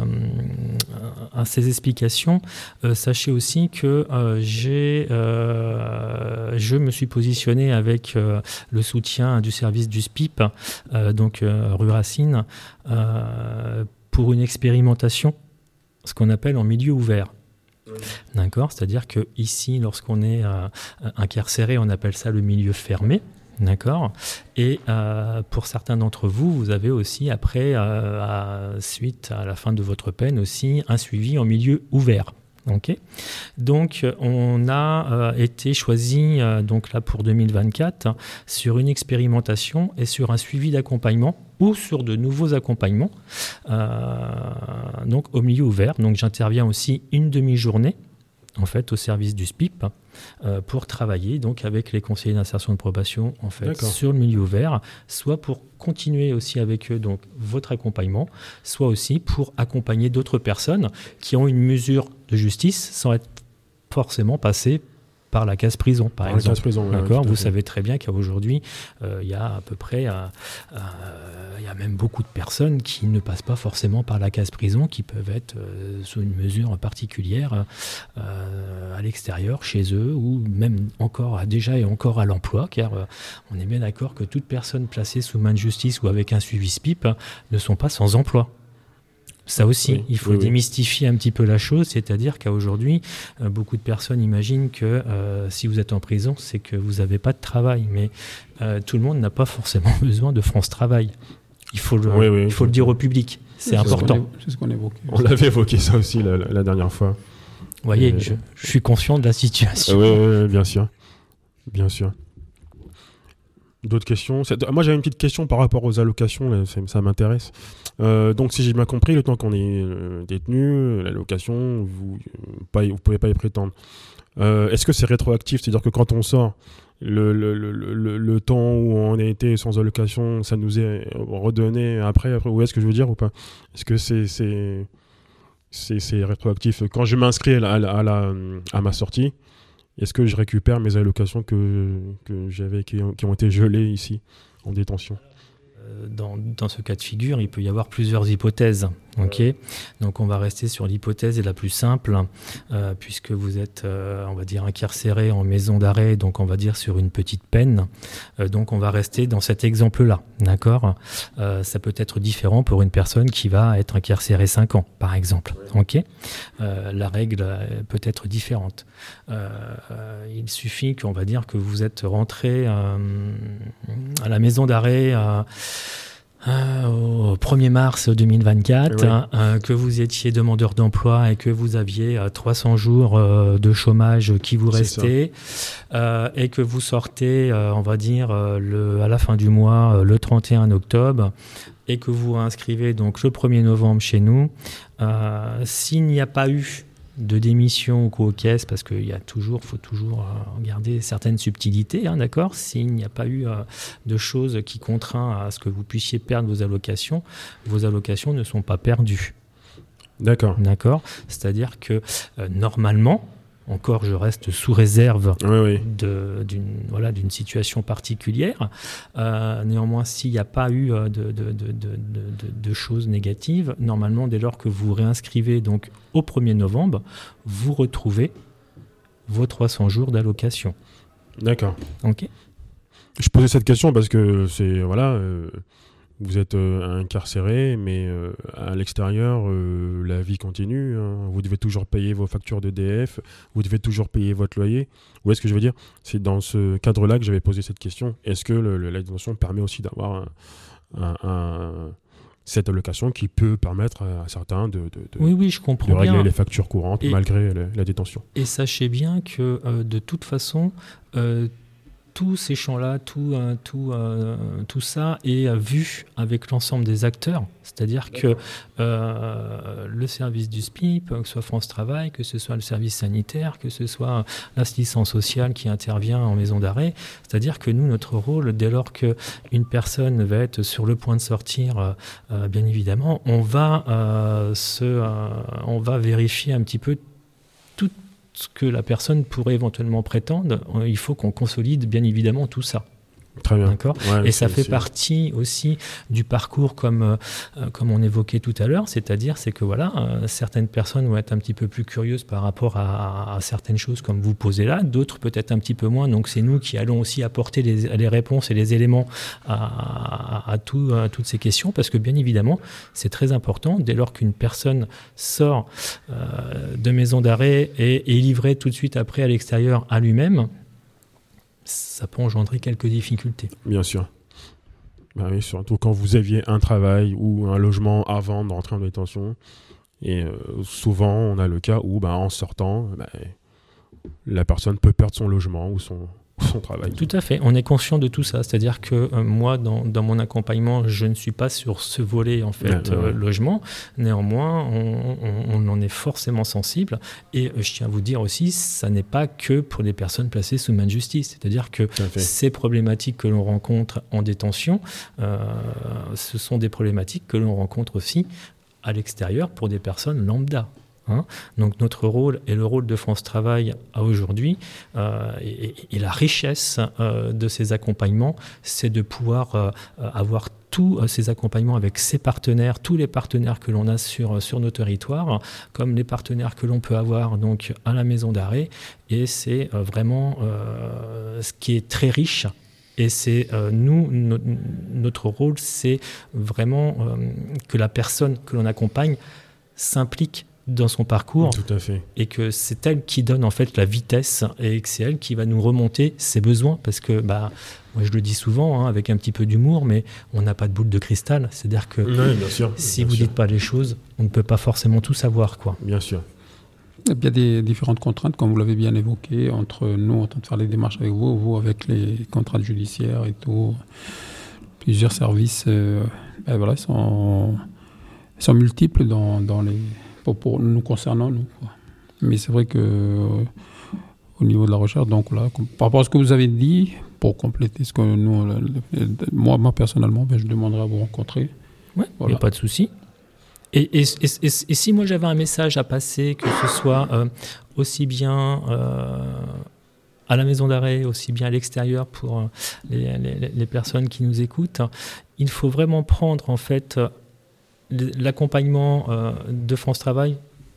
à ces explications, euh, sachez aussi que euh, j'ai, euh, je me suis positionné avec euh, le soutien du service du S P I P, euh, donc euh, rue Racine, euh, pour une expérimentation, ce qu'on appelle en milieu ouvert. Mmh. D'accord ? C'est-à-dire qu'ici, lorsqu'on est euh, incarcéré, on appelle ça le milieu fermé. D'accord ? Et euh, pour certains d'entre vous, vous avez aussi, après, euh, à, suite à la fin de votre peine, aussi un suivi en milieu ouvert. Okay. Donc, on a euh, été choisi, euh, donc là pour deux mille vingt-quatre, sur une expérimentation et sur un suivi d'accompagnement ou sur de nouveaux accompagnements, euh, donc au milieu ouvert. Donc, j'interviens aussi une demi-journée, en fait, au service du S P I P, euh, pour travailler donc avec les conseillers d'insertion de probation, en fait, D'accord. sur le milieu ouvert, soit pour continuer aussi avec eux donc votre accompagnement, soit aussi pour accompagner d'autres personnes qui ont une mesure de justice sans être forcément passées par la case prison, par, par exemple. Prison, ouais, D'accord. Vous fait. savez très bien qu'aujourd'hui, euh, il y a à peu près, euh, euh, il y a même beaucoup de personnes qui ne passent pas forcément par la case prison, qui peuvent être euh, sous une mesure particulière euh, à l'extérieur, chez eux, ou même encore à, déjà et encore à l'emploi, car euh, on est bien d'accord que toute personne placée sous main de justice ou avec un suivi S P I P ne sont pas sans emploi. Ça aussi, oui, il faut oui, démystifier oui. un petit peu la chose, c'est-à-dire qu'aujourd'hui, euh, beaucoup de personnes imaginent que euh, si vous êtes en prison, c'est que vous n'avez pas de travail. Mais euh, tout le monde n'a pas forcément besoin de France Travail. Il faut le, oui, oui, il faut le dire au public. C'est, c'est important. C'est ce qu'on évoque. On l'avait évoqué ça aussi la, la dernière fois. Vous voyez, Et... je, je suis conscient de la situation. Oui, oui, bien sûr. Bien sûr. D'autres questions ? Moi, j'avais une petite question par rapport aux allocations, là, ça, ça m'intéresse. Euh, donc, si j'ai bien compris, le temps qu'on est euh, détenu, l'allocation, vous ne euh, pouvez pas y prétendre. Euh, est-ce que c'est rétroactif ? C'est-à-dire que quand on sort, le, le, le, le, le temps où on a été sans allocation, ça nous est redonné après, après ou est-ce que je veux dire ou pas ? Est-ce que c'est, c'est, c'est, c'est rétroactif ? Quand je m'inscris à, la, à, la, à ma sortie, est-ce que je récupère mes allocations que, que j'avais, qui ont, qui ont été gelées ici, en détention ? Dans, dans ce cas de figure, il peut y avoir plusieurs hypothèses. Okay. Donc on va rester sur l'hypothèse la plus simple, euh, puisque vous êtes, euh, on va dire, incarcéré en maison d'arrêt, donc on va dire sur une petite peine. Euh, donc on va rester dans cet exemple-là, d'accord ? euh, Ça peut être différent pour une personne qui va être incarcérée cinq ans, par exemple. Okay. Euh, la règle peut être différente. Euh, euh, il suffit qu'on va dire que vous êtes rentré euh, à la maison d'arrêt euh, Euh, au premier mars deux mille vingt-quatre, oui. euh, que vous étiez demandeur d'emploi et que vous aviez euh, trois cents jours euh, de chômage qui vous restaient, euh, et que vous sortez, euh, on va dire, euh, le, à la fin du mois, euh, le trente et un octobre, et que vous inscrivez donc le premier novembre chez nous, euh, s'il n'y a pas eu de démission ou co-caisse, parce qu'il y a toujours, faut toujours euh, garder certaines subtilités, hein, d'accord ? S'il n'y a pas eu euh, de choses qui contraint à ce que vous puissiez perdre vos allocations, vos allocations ne sont pas perdues. D'accord. D'accord ? C'est-à-dire que euh, normalement, encore je reste sous réserve oui, oui. De, d'une, voilà, d'une situation particulière. Euh, néanmoins, s'il n'y a pas eu de, de, de, de, de, de choses négatives, normalement, dès lors que vous réinscrivez donc, au premier novembre, vous retrouvez vos trois cents jours d'allocation. D'accord. Ok. Je posais cette question parce que c'est, voilà, euh, vous êtes euh, incarcéré, mais euh, à l'extérieur, euh, la vie continue. Hein. Vous devez toujours payer vos factures de D F, vous devez toujours payer votre loyer. Où est-ce que je veux dire ? C'est dans ce cadre-là que j'avais posé cette question. Est-ce que le, le, la détention permet aussi d'avoir un, un, un, cette allocation qui peut permettre à certains de, de, de, oui, oui, je comprends de régler bien. les factures courantes et, malgré la, la détention ? Et sachez bien que euh, de toute façon, euh, tous ces champs-là, tout, euh, tout, euh, tout ça est euh, vu avec l'ensemble des acteurs. C'est-à-dire que euh, le service du S P I P, que ce soit France Travail, que ce soit le service sanitaire, que ce soit l'assistance sociale qui intervient en maison d'arrêt, c'est-à-dire que nous, notre rôle, dès lors qu'une personne va être sur le point de sortir, euh, euh, bien évidemment, on va, euh, se, euh, on va vérifier un petit peu tout ce que la personne pourrait éventuellement prétendre. Il faut qu'on consolide bien évidemment tout ça. Très bien. D'accord. Ouais, et ça fait c'est... partie aussi du parcours comme, euh, comme on évoquait tout à l'heure, c'est-à-dire c'est que voilà, euh, certaines personnes vont être un petit peu plus curieuses par rapport à, à certaines choses comme vous posez là, d'autres peut-être un petit peu moins, donc c'est nous qui allons aussi apporter les, les réponses et les éléments à, à, à, tout, à toutes ces questions, parce que bien évidemment c'est très important, dès lors qu'une personne sort euh, de maison d'arrêt et est livrée tout de suite après à l'extérieur à lui-même, ça peut engendrer quelques difficultés. Bien sûr. Bah oui, surtout quand vous aviez un travail ou un logement avant de rentrer en détention. Et euh, souvent, on a le cas où, bah, en sortant, bah, la personne peut perdre son logement ou son, son travail. Tout à fait. On est conscient de tout ça. C'est-à-dire que euh, moi, dans, dans mon accompagnement, je ne suis pas sur ce volet en fait ouais, ouais, euh, logement. Néanmoins, on, on, on en est forcément sensible. Et euh, je tiens à vous dire aussi, ça n'est pas que pour les personnes placées sous main de justice. C'est-à-dire que ces problématiques que l'on rencontre en détention, euh, ce sont des problématiques que l'on rencontre aussi à l'extérieur pour des personnes lambda. Hein. Donc notre rôle et le rôle de France Travail à aujourd'hui euh, et, et la richesse euh, de ces accompagnements, c'est de pouvoir euh, avoir tous ces accompagnements avec ces partenaires, tous les partenaires que l'on a sur, sur nos territoires, comme les partenaires que l'on peut avoir donc à la maison d'arrêt. Et c'est euh, vraiment euh, ce qui est très riche. Et c'est euh, nous, no, notre rôle, c'est vraiment euh, que la personne que l'on accompagne s'implique dans son parcours. Tout à fait. Et que c'est elle qui donne en fait la vitesse et que c'est elle qui va nous remonter ses besoins. Parce que, bah, moi je le dis souvent, hein, avec un petit peu d'humour, mais on n'a pas de boule de cristal. C'est-à-dire que oui, bien sûr, si bien vous ne sûr. dites pas les choses, on ne peut pas forcément tout savoir, quoi. Bien sûr. Il y a des différentes contraintes, comme vous l'avez bien évoqué, entre nous en train de faire les démarches avec vous, vous avec les contraintes judiciaires et tout. Plusieurs services euh, ben voilà, sont, sont multiples dans, dans les, pour, pour nous concernant, nous, quoi. Mais c'est vrai que euh, au niveau de la recherche, donc là, comme, par rapport à ce que vous avez dit, pour compléter ce que nous, le, le, moi, moi personnellement, ben, je demanderai à vous rencontrer. Oui, il voilà. n'y a pas de souci. Et, et, et, et, et si moi j'avais un message à passer, que ce soit euh, aussi bien euh, à la maison d'arrêt, aussi bien à l'extérieur pour les, les, les personnes qui nous écoutent, il faut vraiment prendre en fait l'accompagnement euh, de France Travail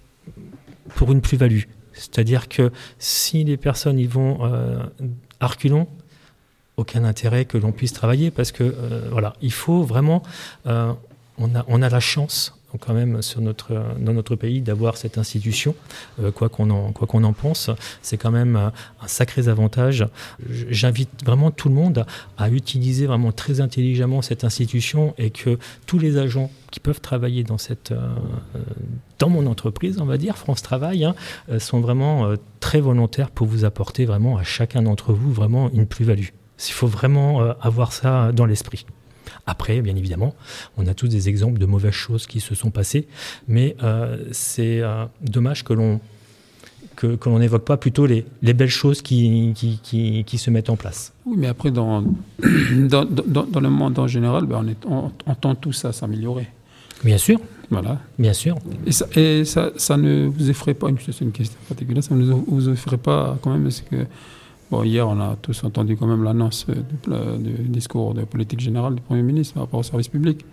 pour une plus-value. C'est-à-dire que si les personnes y vont euh, à reculons, aucun intérêt que l'on puisse travailler parce que euh, voilà, il faut vraiment, euh, on a, on a la chance quand même sur notre, dans notre pays d'avoir cette institution, euh, quoi qu'on en, quoi qu'on en pense, c'est quand même un sacré avantage. J'invite vraiment tout le monde à utiliser vraiment très intelligemment cette institution et que tous les agents qui peuvent travailler dans, cette, euh, dans mon entreprise, on va dire, France Travail, hein, sont vraiment euh, très volontaires pour vous apporter vraiment à chacun d'entre vous vraiment une plus-value. Il faut vraiment euh, avoir ça dans l'esprit. Après, bien évidemment, on a tous des exemples de mauvaises choses qui se sont passées, mais euh, c'est euh, dommage que l'on que, que l'on n'évoque pas plutôt les, les belles choses qui, qui, qui, qui se mettent en place. Oui, mais après, dans, dans, dans, dans le monde en général, ben on, est, on, on tend tous à s'améliorer. Bien sûr. Voilà. Bien sûr. Et ça, et ça, ça ne vous effraie pas, c'est une question particulière, ça ne vous, vous effraie pas quand même, parce que bon, hier, on a tous entendu quand même l'annonce du, du discours de politique générale du Premier ministre par rapport au service public,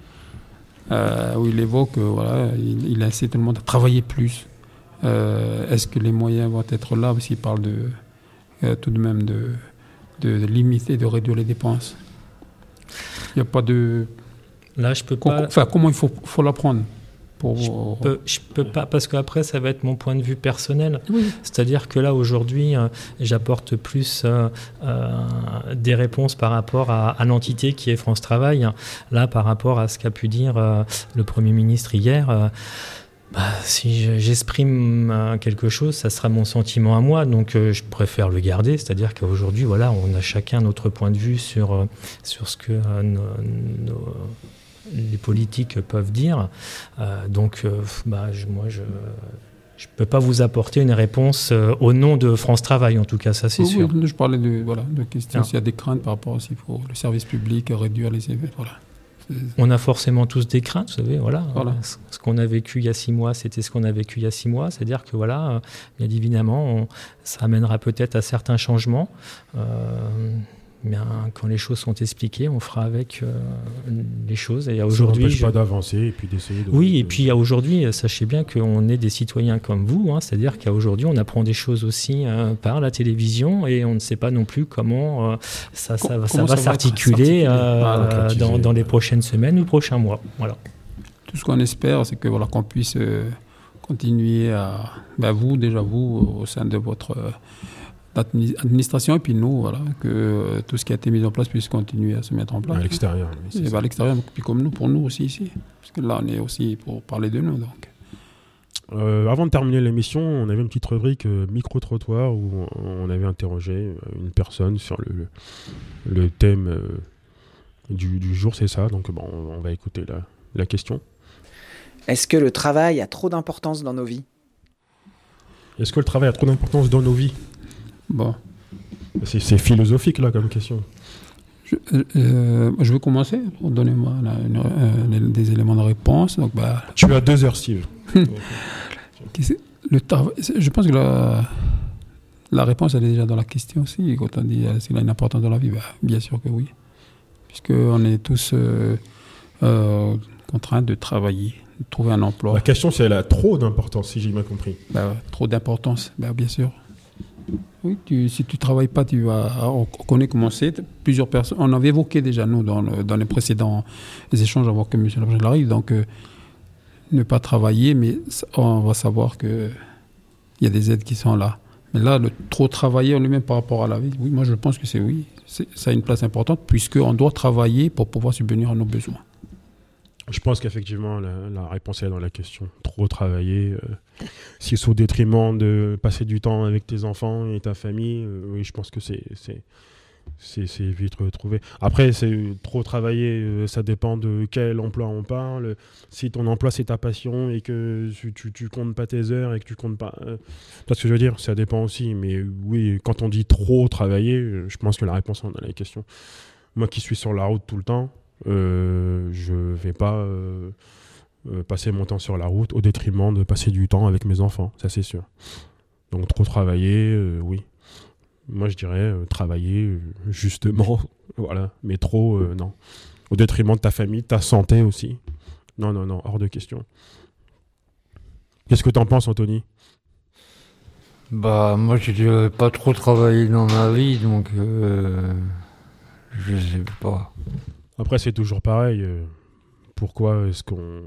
euh, où il évoque, euh, voilà, il, il incite tout le monde à travailler plus. Euh, est-ce que les moyens vont être là? Parce qu'il parle de, euh, tout de même de, de, de limiter, de réduire les dépenses. Il n'y a pas de... Là, je peux pas... Enfin, comment il faut, faut l'apprendre? Pour... Je peux, je peux pas, parce qu'après, ça va être mon point de vue personnel. Oui. C'est-à-dire que là, aujourd'hui, euh, j'apporte plus euh, euh, des réponses par rapport à, à l'entité qui est France Travail. Là, par rapport à ce qu'a pu dire euh, le Premier ministre hier, euh, bah, si j'exprime euh, quelque chose, ça sera mon sentiment à moi. Donc, euh, je préfère le garder. C'est-à-dire qu'aujourd'hui, voilà, on a chacun notre point de vue sur, euh, sur ce que euh, nos... nos les politiques peuvent dire. Euh, donc, euh, bah, je, moi, je ne peux pas vous apporter une réponse euh, au nom de France Travail, en tout cas, ça c'est oui, sûr. Oui, je parlais de, voilà, de questions, ah. s'il y a des craintes par rapport aussi pour le service public, réduire les événements. Voilà. On a forcément tous des craintes, vous savez, voilà. voilà. Ce qu'on a vécu il y a six mois, c'était ce qu'on a vécu il y a six mois. C'est-à-dire que, voilà, bien évidemment, on, ça amènera peut-être à certains changements. Euh, Bien, quand les choses sont expliquées, on fera avec euh, les choses. Et aujourd'hui, ça n'empêche je... pas d'avancer et puis d'essayer de... Oui, et puis aujourd'hui, sachez bien qu'on est des citoyens comme vous, hein, c'est-à-dire qu'aujourd'hui, on apprend des choses aussi euh, par la télévision et on ne sait pas non plus comment euh, ça, ça, comment ça va ça s'articuler euh, ah, dans, dans les prochaines semaines ou prochains mois. Voilà. Tout ce qu'on espère, c'est que, voilà, qu'on puisse euh, continuer à... Ben, vous, déjà vous, au sein de votre... Euh, l'administration et puis nous, voilà, que euh, tout ce qui a été mis en place puisse continuer à se mettre en place. À l'extérieur. Oui, et ben à l'extérieur, puis comme nous, pour nous aussi ici. Parce que là, on est aussi pour parler de nous. Donc. Euh, avant de terminer l'émission, on avait une petite rubrique euh, micro-trottoir où on, on avait interrogé une personne sur le, le, le thème euh, du, du jour, c'est ça. Donc bon, on, on va écouter la, la question. Est-ce que le travail a trop d'importance dans nos vies? Est-ce que le travail a trop d'importance dans nos vies? Bon. C'est, c'est philosophique là comme question. Je, euh, je vais commencer pour donner moi là, une, euh, des éléments de réponse. Donc, bah... Tu as deux heures, Steve. Le travail, je pense que la, la réponse elle est déjà dans la question aussi. Quand on dit est-ce qu'il a une importance dans la vie, ben, bien sûr que oui. Puisqu'on est tous euh, euh, contraints de travailler, de trouver un emploi. La question, c'est elle a trop d'importance, si j'ai bien compris. Ben, trop d'importance, ben, bien sûr. Oui, tu, si tu ne travailles pas, tu vas. On connaît comment c'est. Plusieurs personnes. On avait évoqué déjà, nous, dans, le, dans les précédents les échanges avant que M. le Président arrive. Donc, euh, ne pas travailler, mais on va savoir qu'il y a des aides qui sont là. Mais là, le trop travailler en lui-même par rapport à la vie, oui, moi, je pense que c'est oui. C'est, ça a une place importante, puisqu'on doit travailler pour pouvoir subvenir à nos besoins. Je pense qu'effectivement, la, la réponse est dans la question. Trop travailler. Euh, si c'est au détriment de passer du temps avec tes enfants et ta famille, euh, oui, je pense que c'est, c'est, c'est, c'est vite retrouvé. Après, c'est trop travailler, euh, ça dépend de quel emploi on parle. Si ton emploi, c'est ta passion et que tu, tu, tu comptes pas tes heures et que tu comptes pas... Euh, parce que je veux dire, ça dépend aussi. Mais oui, quand on dit trop travailler, je pense que la réponse est dans la question. Moi qui suis sur la route tout le temps, Euh, je vais pas euh, euh, passer mon temps sur la route au détriment de passer du temps avec mes enfants, ça c'est sûr. Donc trop travailler, euh, oui. Moi je dirais euh, travailler euh, justement, voilà, mais trop, euh, non. Au détriment de ta famille, de ta santé aussi. Non, non, non, hors de question. Qu'est-ce que t'en penses, Anthony ? Bah moi je dirais pas trop travailler dans ma vie, donc euh, je sais pas. Après, c'est toujours pareil. Pourquoi est-ce qu'on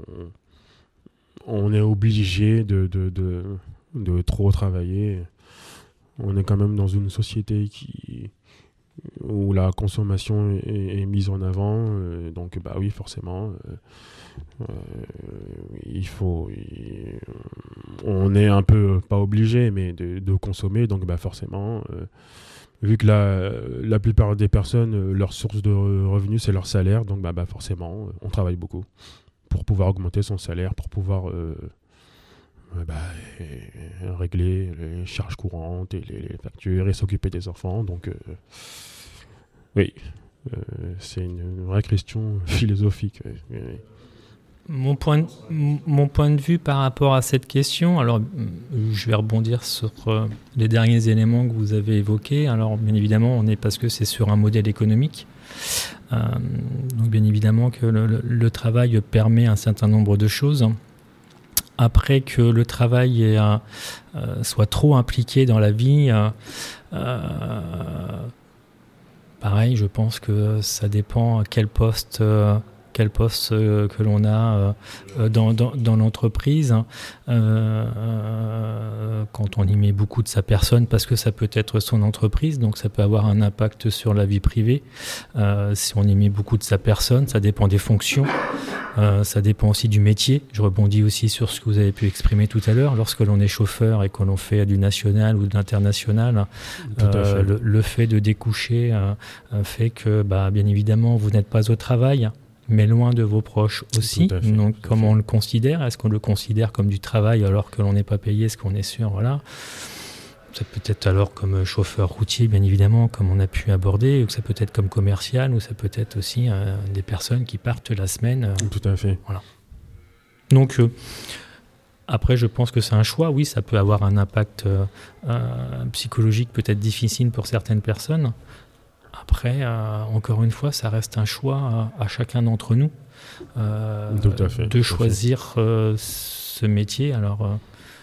on est obligé de, de, de, de trop travailler ? On est quand même dans une société qui, où la consommation est, est mise en avant. Euh, donc, bah oui, forcément, euh, euh, il faut... Il, on est un peu, pas obligé, mais de, de consommer. Donc, bah forcément... Euh, vu que la, la plupart des personnes, leur source de revenus, c'est leur salaire, donc bah, bah forcément, on travaille beaucoup pour pouvoir augmenter son salaire, pour pouvoir euh, bah, régler les charges courantes et les, les factures et s'occuper des enfants. Donc, euh, oui, euh, c'est une, une vraie question philosophique. Oui. Mon point, de, mon point de vue par rapport à cette question, alors je vais rebondir sur euh, les derniers éléments que vous avez évoqués. Alors bien évidemment, on est parce que c'est sur un modèle économique. Euh, donc bien évidemment que le, le, le travail permet un certain nombre de choses. Après que le travail est, euh, soit trop impliqué dans la vie, euh, euh, pareil, je pense que ça dépend à quel poste... Euh, quel poste euh, que l'on a euh, dans, dans, dans l'entreprise, hein, euh, euh, quand on y met beaucoup de sa personne, parce que ça peut être son entreprise, donc ça peut avoir un impact sur la vie privée. Euh, si on y met beaucoup de sa personne, ça dépend des fonctions, euh, ça dépend aussi du métier. Je rebondis aussi sur ce que vous avez pu exprimer tout à l'heure. Lorsque l'on est chauffeur et que l'on fait du national ou de l'international, euh, fait. Le, le fait de découcher euh, fait que, bah, bien évidemment, vous n'êtes pas au travail, mais loin de vos proches aussi. Fait, donc, comment on le considère ? Est-ce qu'on le considère comme du travail alors que l'on n'est pas payé ? Est-ce qu'on est sûr ? Voilà. Ça peut être alors comme chauffeur routier, bien évidemment, comme on a pu aborder, ou ça peut être comme commercial, ou ça peut être aussi euh, des personnes qui partent la semaine. Euh, Tout à fait. Voilà. Donc, euh, après, je pense que c'est un choix. Oui, ça peut avoir un impact euh, euh, psychologique peut-être difficile pour certaines personnes. Après, euh, encore une fois, ça reste un choix à, à chacun d'entre nous euh, tout à fait, de choisir euh, ce métier. Alors, euh,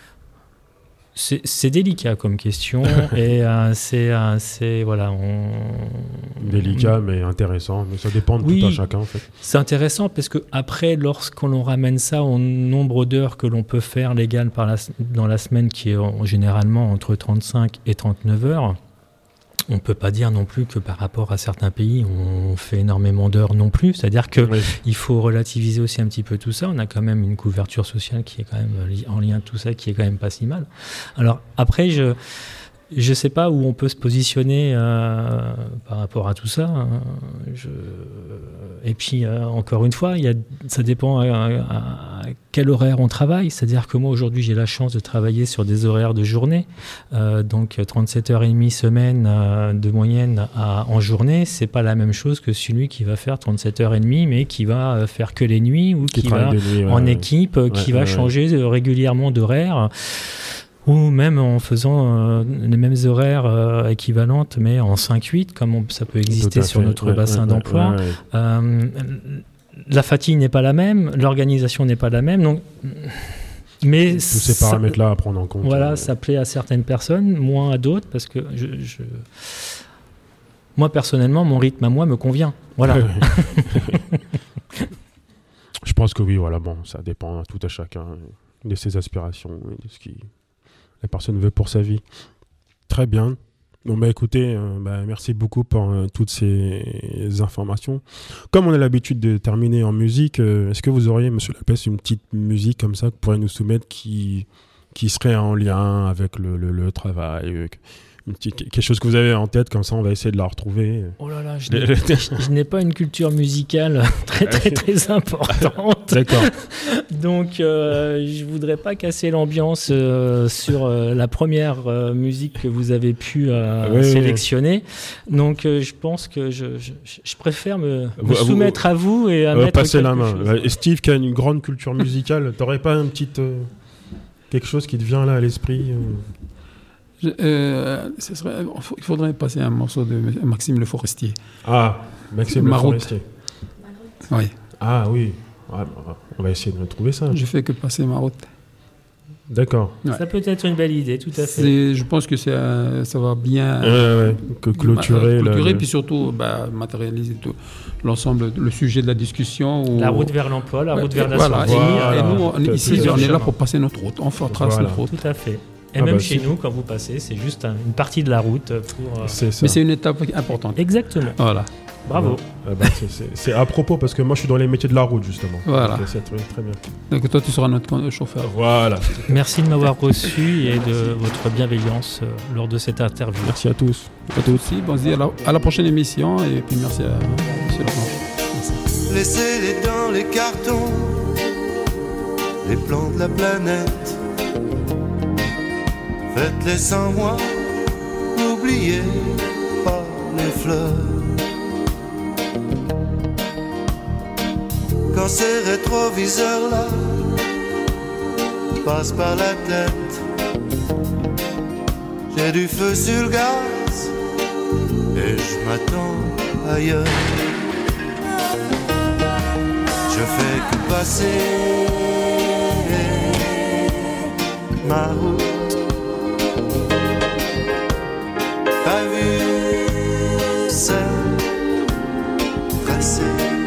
c'est, c'est délicat comme question et euh, c'est, euh, c'est voilà, on... délicat mais intéressant. Mais ça dépend de oui, tout à chacun en fait. C'est intéressant parce que après, lorsqu'on ramène ça au nombre d'heures que l'on peut faire légal par la, dans la semaine, qui est en, généralement entre trente-cinq et trente-neuf heures. On ne peut pas dire non plus que par rapport à certains pays, on fait énormément d'heures non plus. C'est-à-dire qu'il oui. faut relativiser aussi un petit peu tout ça. On a quand même une couverture sociale qui est quand même en lien de tout ça, qui est quand même pas si mal. Alors après, je je sais pas où on peut se positionner euh, par rapport à tout ça. Hein. Je... Et puis, euh, encore une fois, il y a... ça dépend à, à, à quel horaire on travaille. C'est-à-dire que moi, aujourd'hui, j'ai la chance de travailler sur des horaires de journée. Euh, donc, trente-sept heures trente semaine euh, de moyenne à, en journée, c'est pas la même chose que celui qui va faire trente-sept heures trente, mais qui va faire que les nuits ou qui, qui va nuits, en ouais, équipe, ouais, qui ouais, va ouais. changer régulièrement d'horaire. Ou même en faisant euh, les mêmes horaires euh, équivalentes, mais en cinq huit, comme on, ça peut exister sur notre ouais, bassin ouais, d'emploi. ouais, ouais. Euh, la fatigue n'est pas la même, l'organisation n'est pas la même. Donc, mais tous ces ça, paramètres-là à prendre en compte. Voilà, euh... ça plaît à certaines personnes, moins à d'autres, parce que je, je... moi, personnellement, mon rythme à moi me convient. Voilà. Je pense que oui, voilà, bon, ça dépend tout à chacun de ses aspirations et de ce qui la personne veut pour sa vie. Très bien. Bon, bah écoutez, euh, bah, merci beaucoup pour euh, toutes ces informations. Comme on a l'habitude de terminer en musique, euh, est-ce que vous auriez, Monsieur Lapès, une petite musique comme ça que vous pourriez nous soumettre qui, qui serait en lien avec le, le, le travail, euh, une petite, quelque chose que vous avez en tête, comme ça on va essayer de la retrouver. Oh là là, je, n'ai, je n'ai pas une culture musicale très très très importante. D'accord. Donc euh, je voudrais pas casser l'ambiance euh, sur euh, la première euh, musique que vous avez pu euh, oui, sélectionner. Oui. Donc euh, je pense que je, je, je préfère me, vous, me soumettre vous, à vous et à euh, mettre passer la main. Chose. Et Steve qui a une grande culture musicale, t'aurais pas un petit euh, quelque chose qui te vient là à l'esprit euh... Je, euh, ce serait, il faudrait passer un morceau de Maxime Le Forestier. Ah, Maxime Le Forestier. Oui. Ah oui. Ouais, on va essayer de retrouver ça. Je fais que passer ma route. D'accord. Ouais. Ça peut être une belle idée, tout à fait. C'est, je pense que c'est, euh, ça va bien euh, ouais, que clôturer, ma, clôturer le... puis surtout bah, matérialiser tout l'ensemble, le sujet de la discussion. Où... La route vers l'emploi, la route ouais, vers la voilà. sortie. Voilà. Et nous, on, ici, on est là pour passer notre route. On fait trace voilà. notre route. Tout à fait. Et ah même bah chez c'est... nous, quand vous passez, c'est juste un, une partie de la route pour. Euh... C'est ça. Mais c'est une étape importante. Exactement. Voilà. Bravo. Ouais. Ah bah c'est, c'est, c'est à propos parce que moi je suis dans les métiers de la route justement. Voilà. Donc, c'est très, très bien. Donc toi tu seras notre chauffeur. Voilà. Merci de m'avoir reçu et de votre bienveillance lors de cette interview. Merci à tous. À tous aussi. Bon, on se dit à la, à la prochaine émission et puis merci à Monsieur Laplanche. Laissez-les dans les cartons, les plans de la planète. Faites-les sans moi, n'oubliez pas les fleurs. Quand ces rétroviseurs-là passent par la tête, j'ai du feu sur le gaz et je m'attends ailleurs. Je fais que passer ma route. Pas vu seul tracé,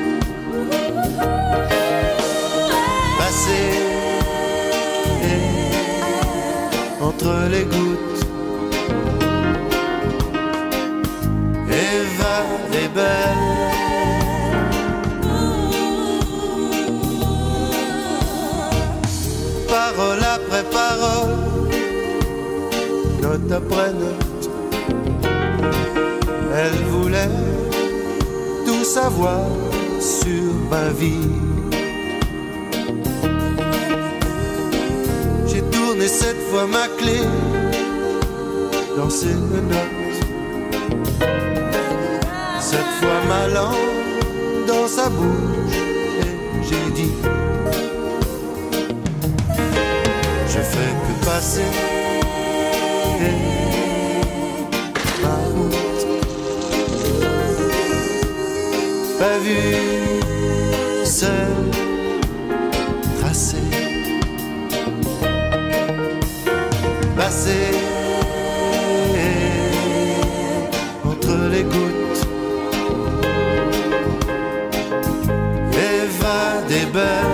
passer entre les gouttes, Eva est belle. Parole après parole, note après note, elle voulait tout savoir sur ma vie. J'ai tourné cette fois ma clé dans ses notes, cette fois ma langue dans sa bouche, et j'ai dit: je fais que passer ma route. Pas vu, seul, tracé, passer entre les gouttes, Eva des belles.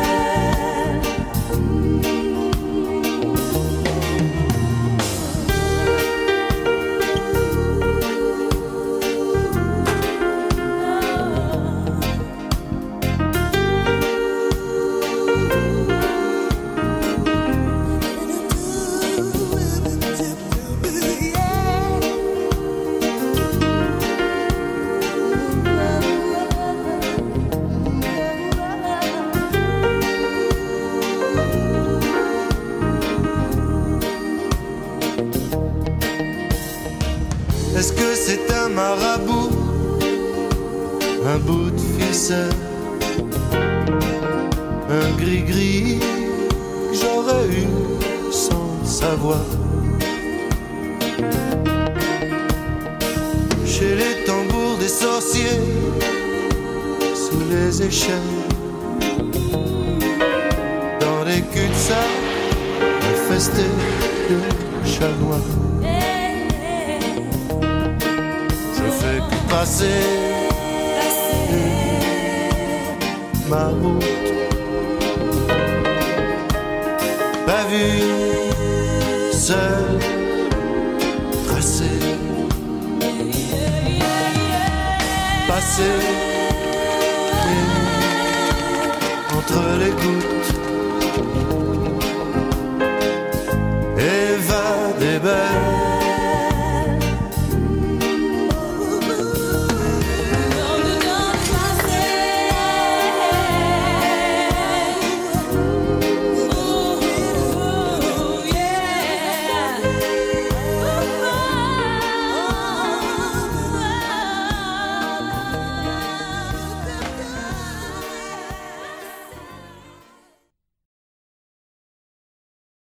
Est-ce que c'est un marabout, un bout de ficelle, un gris-gris que j'aurais eu sans sa voix. Chez les tambours des sorciers, sous les échelles, dans les cul-de-sac infestés de chat noir. Je fais que passer ma route, pas vu, seul, tracé, passé entre les gouttes, et va des belles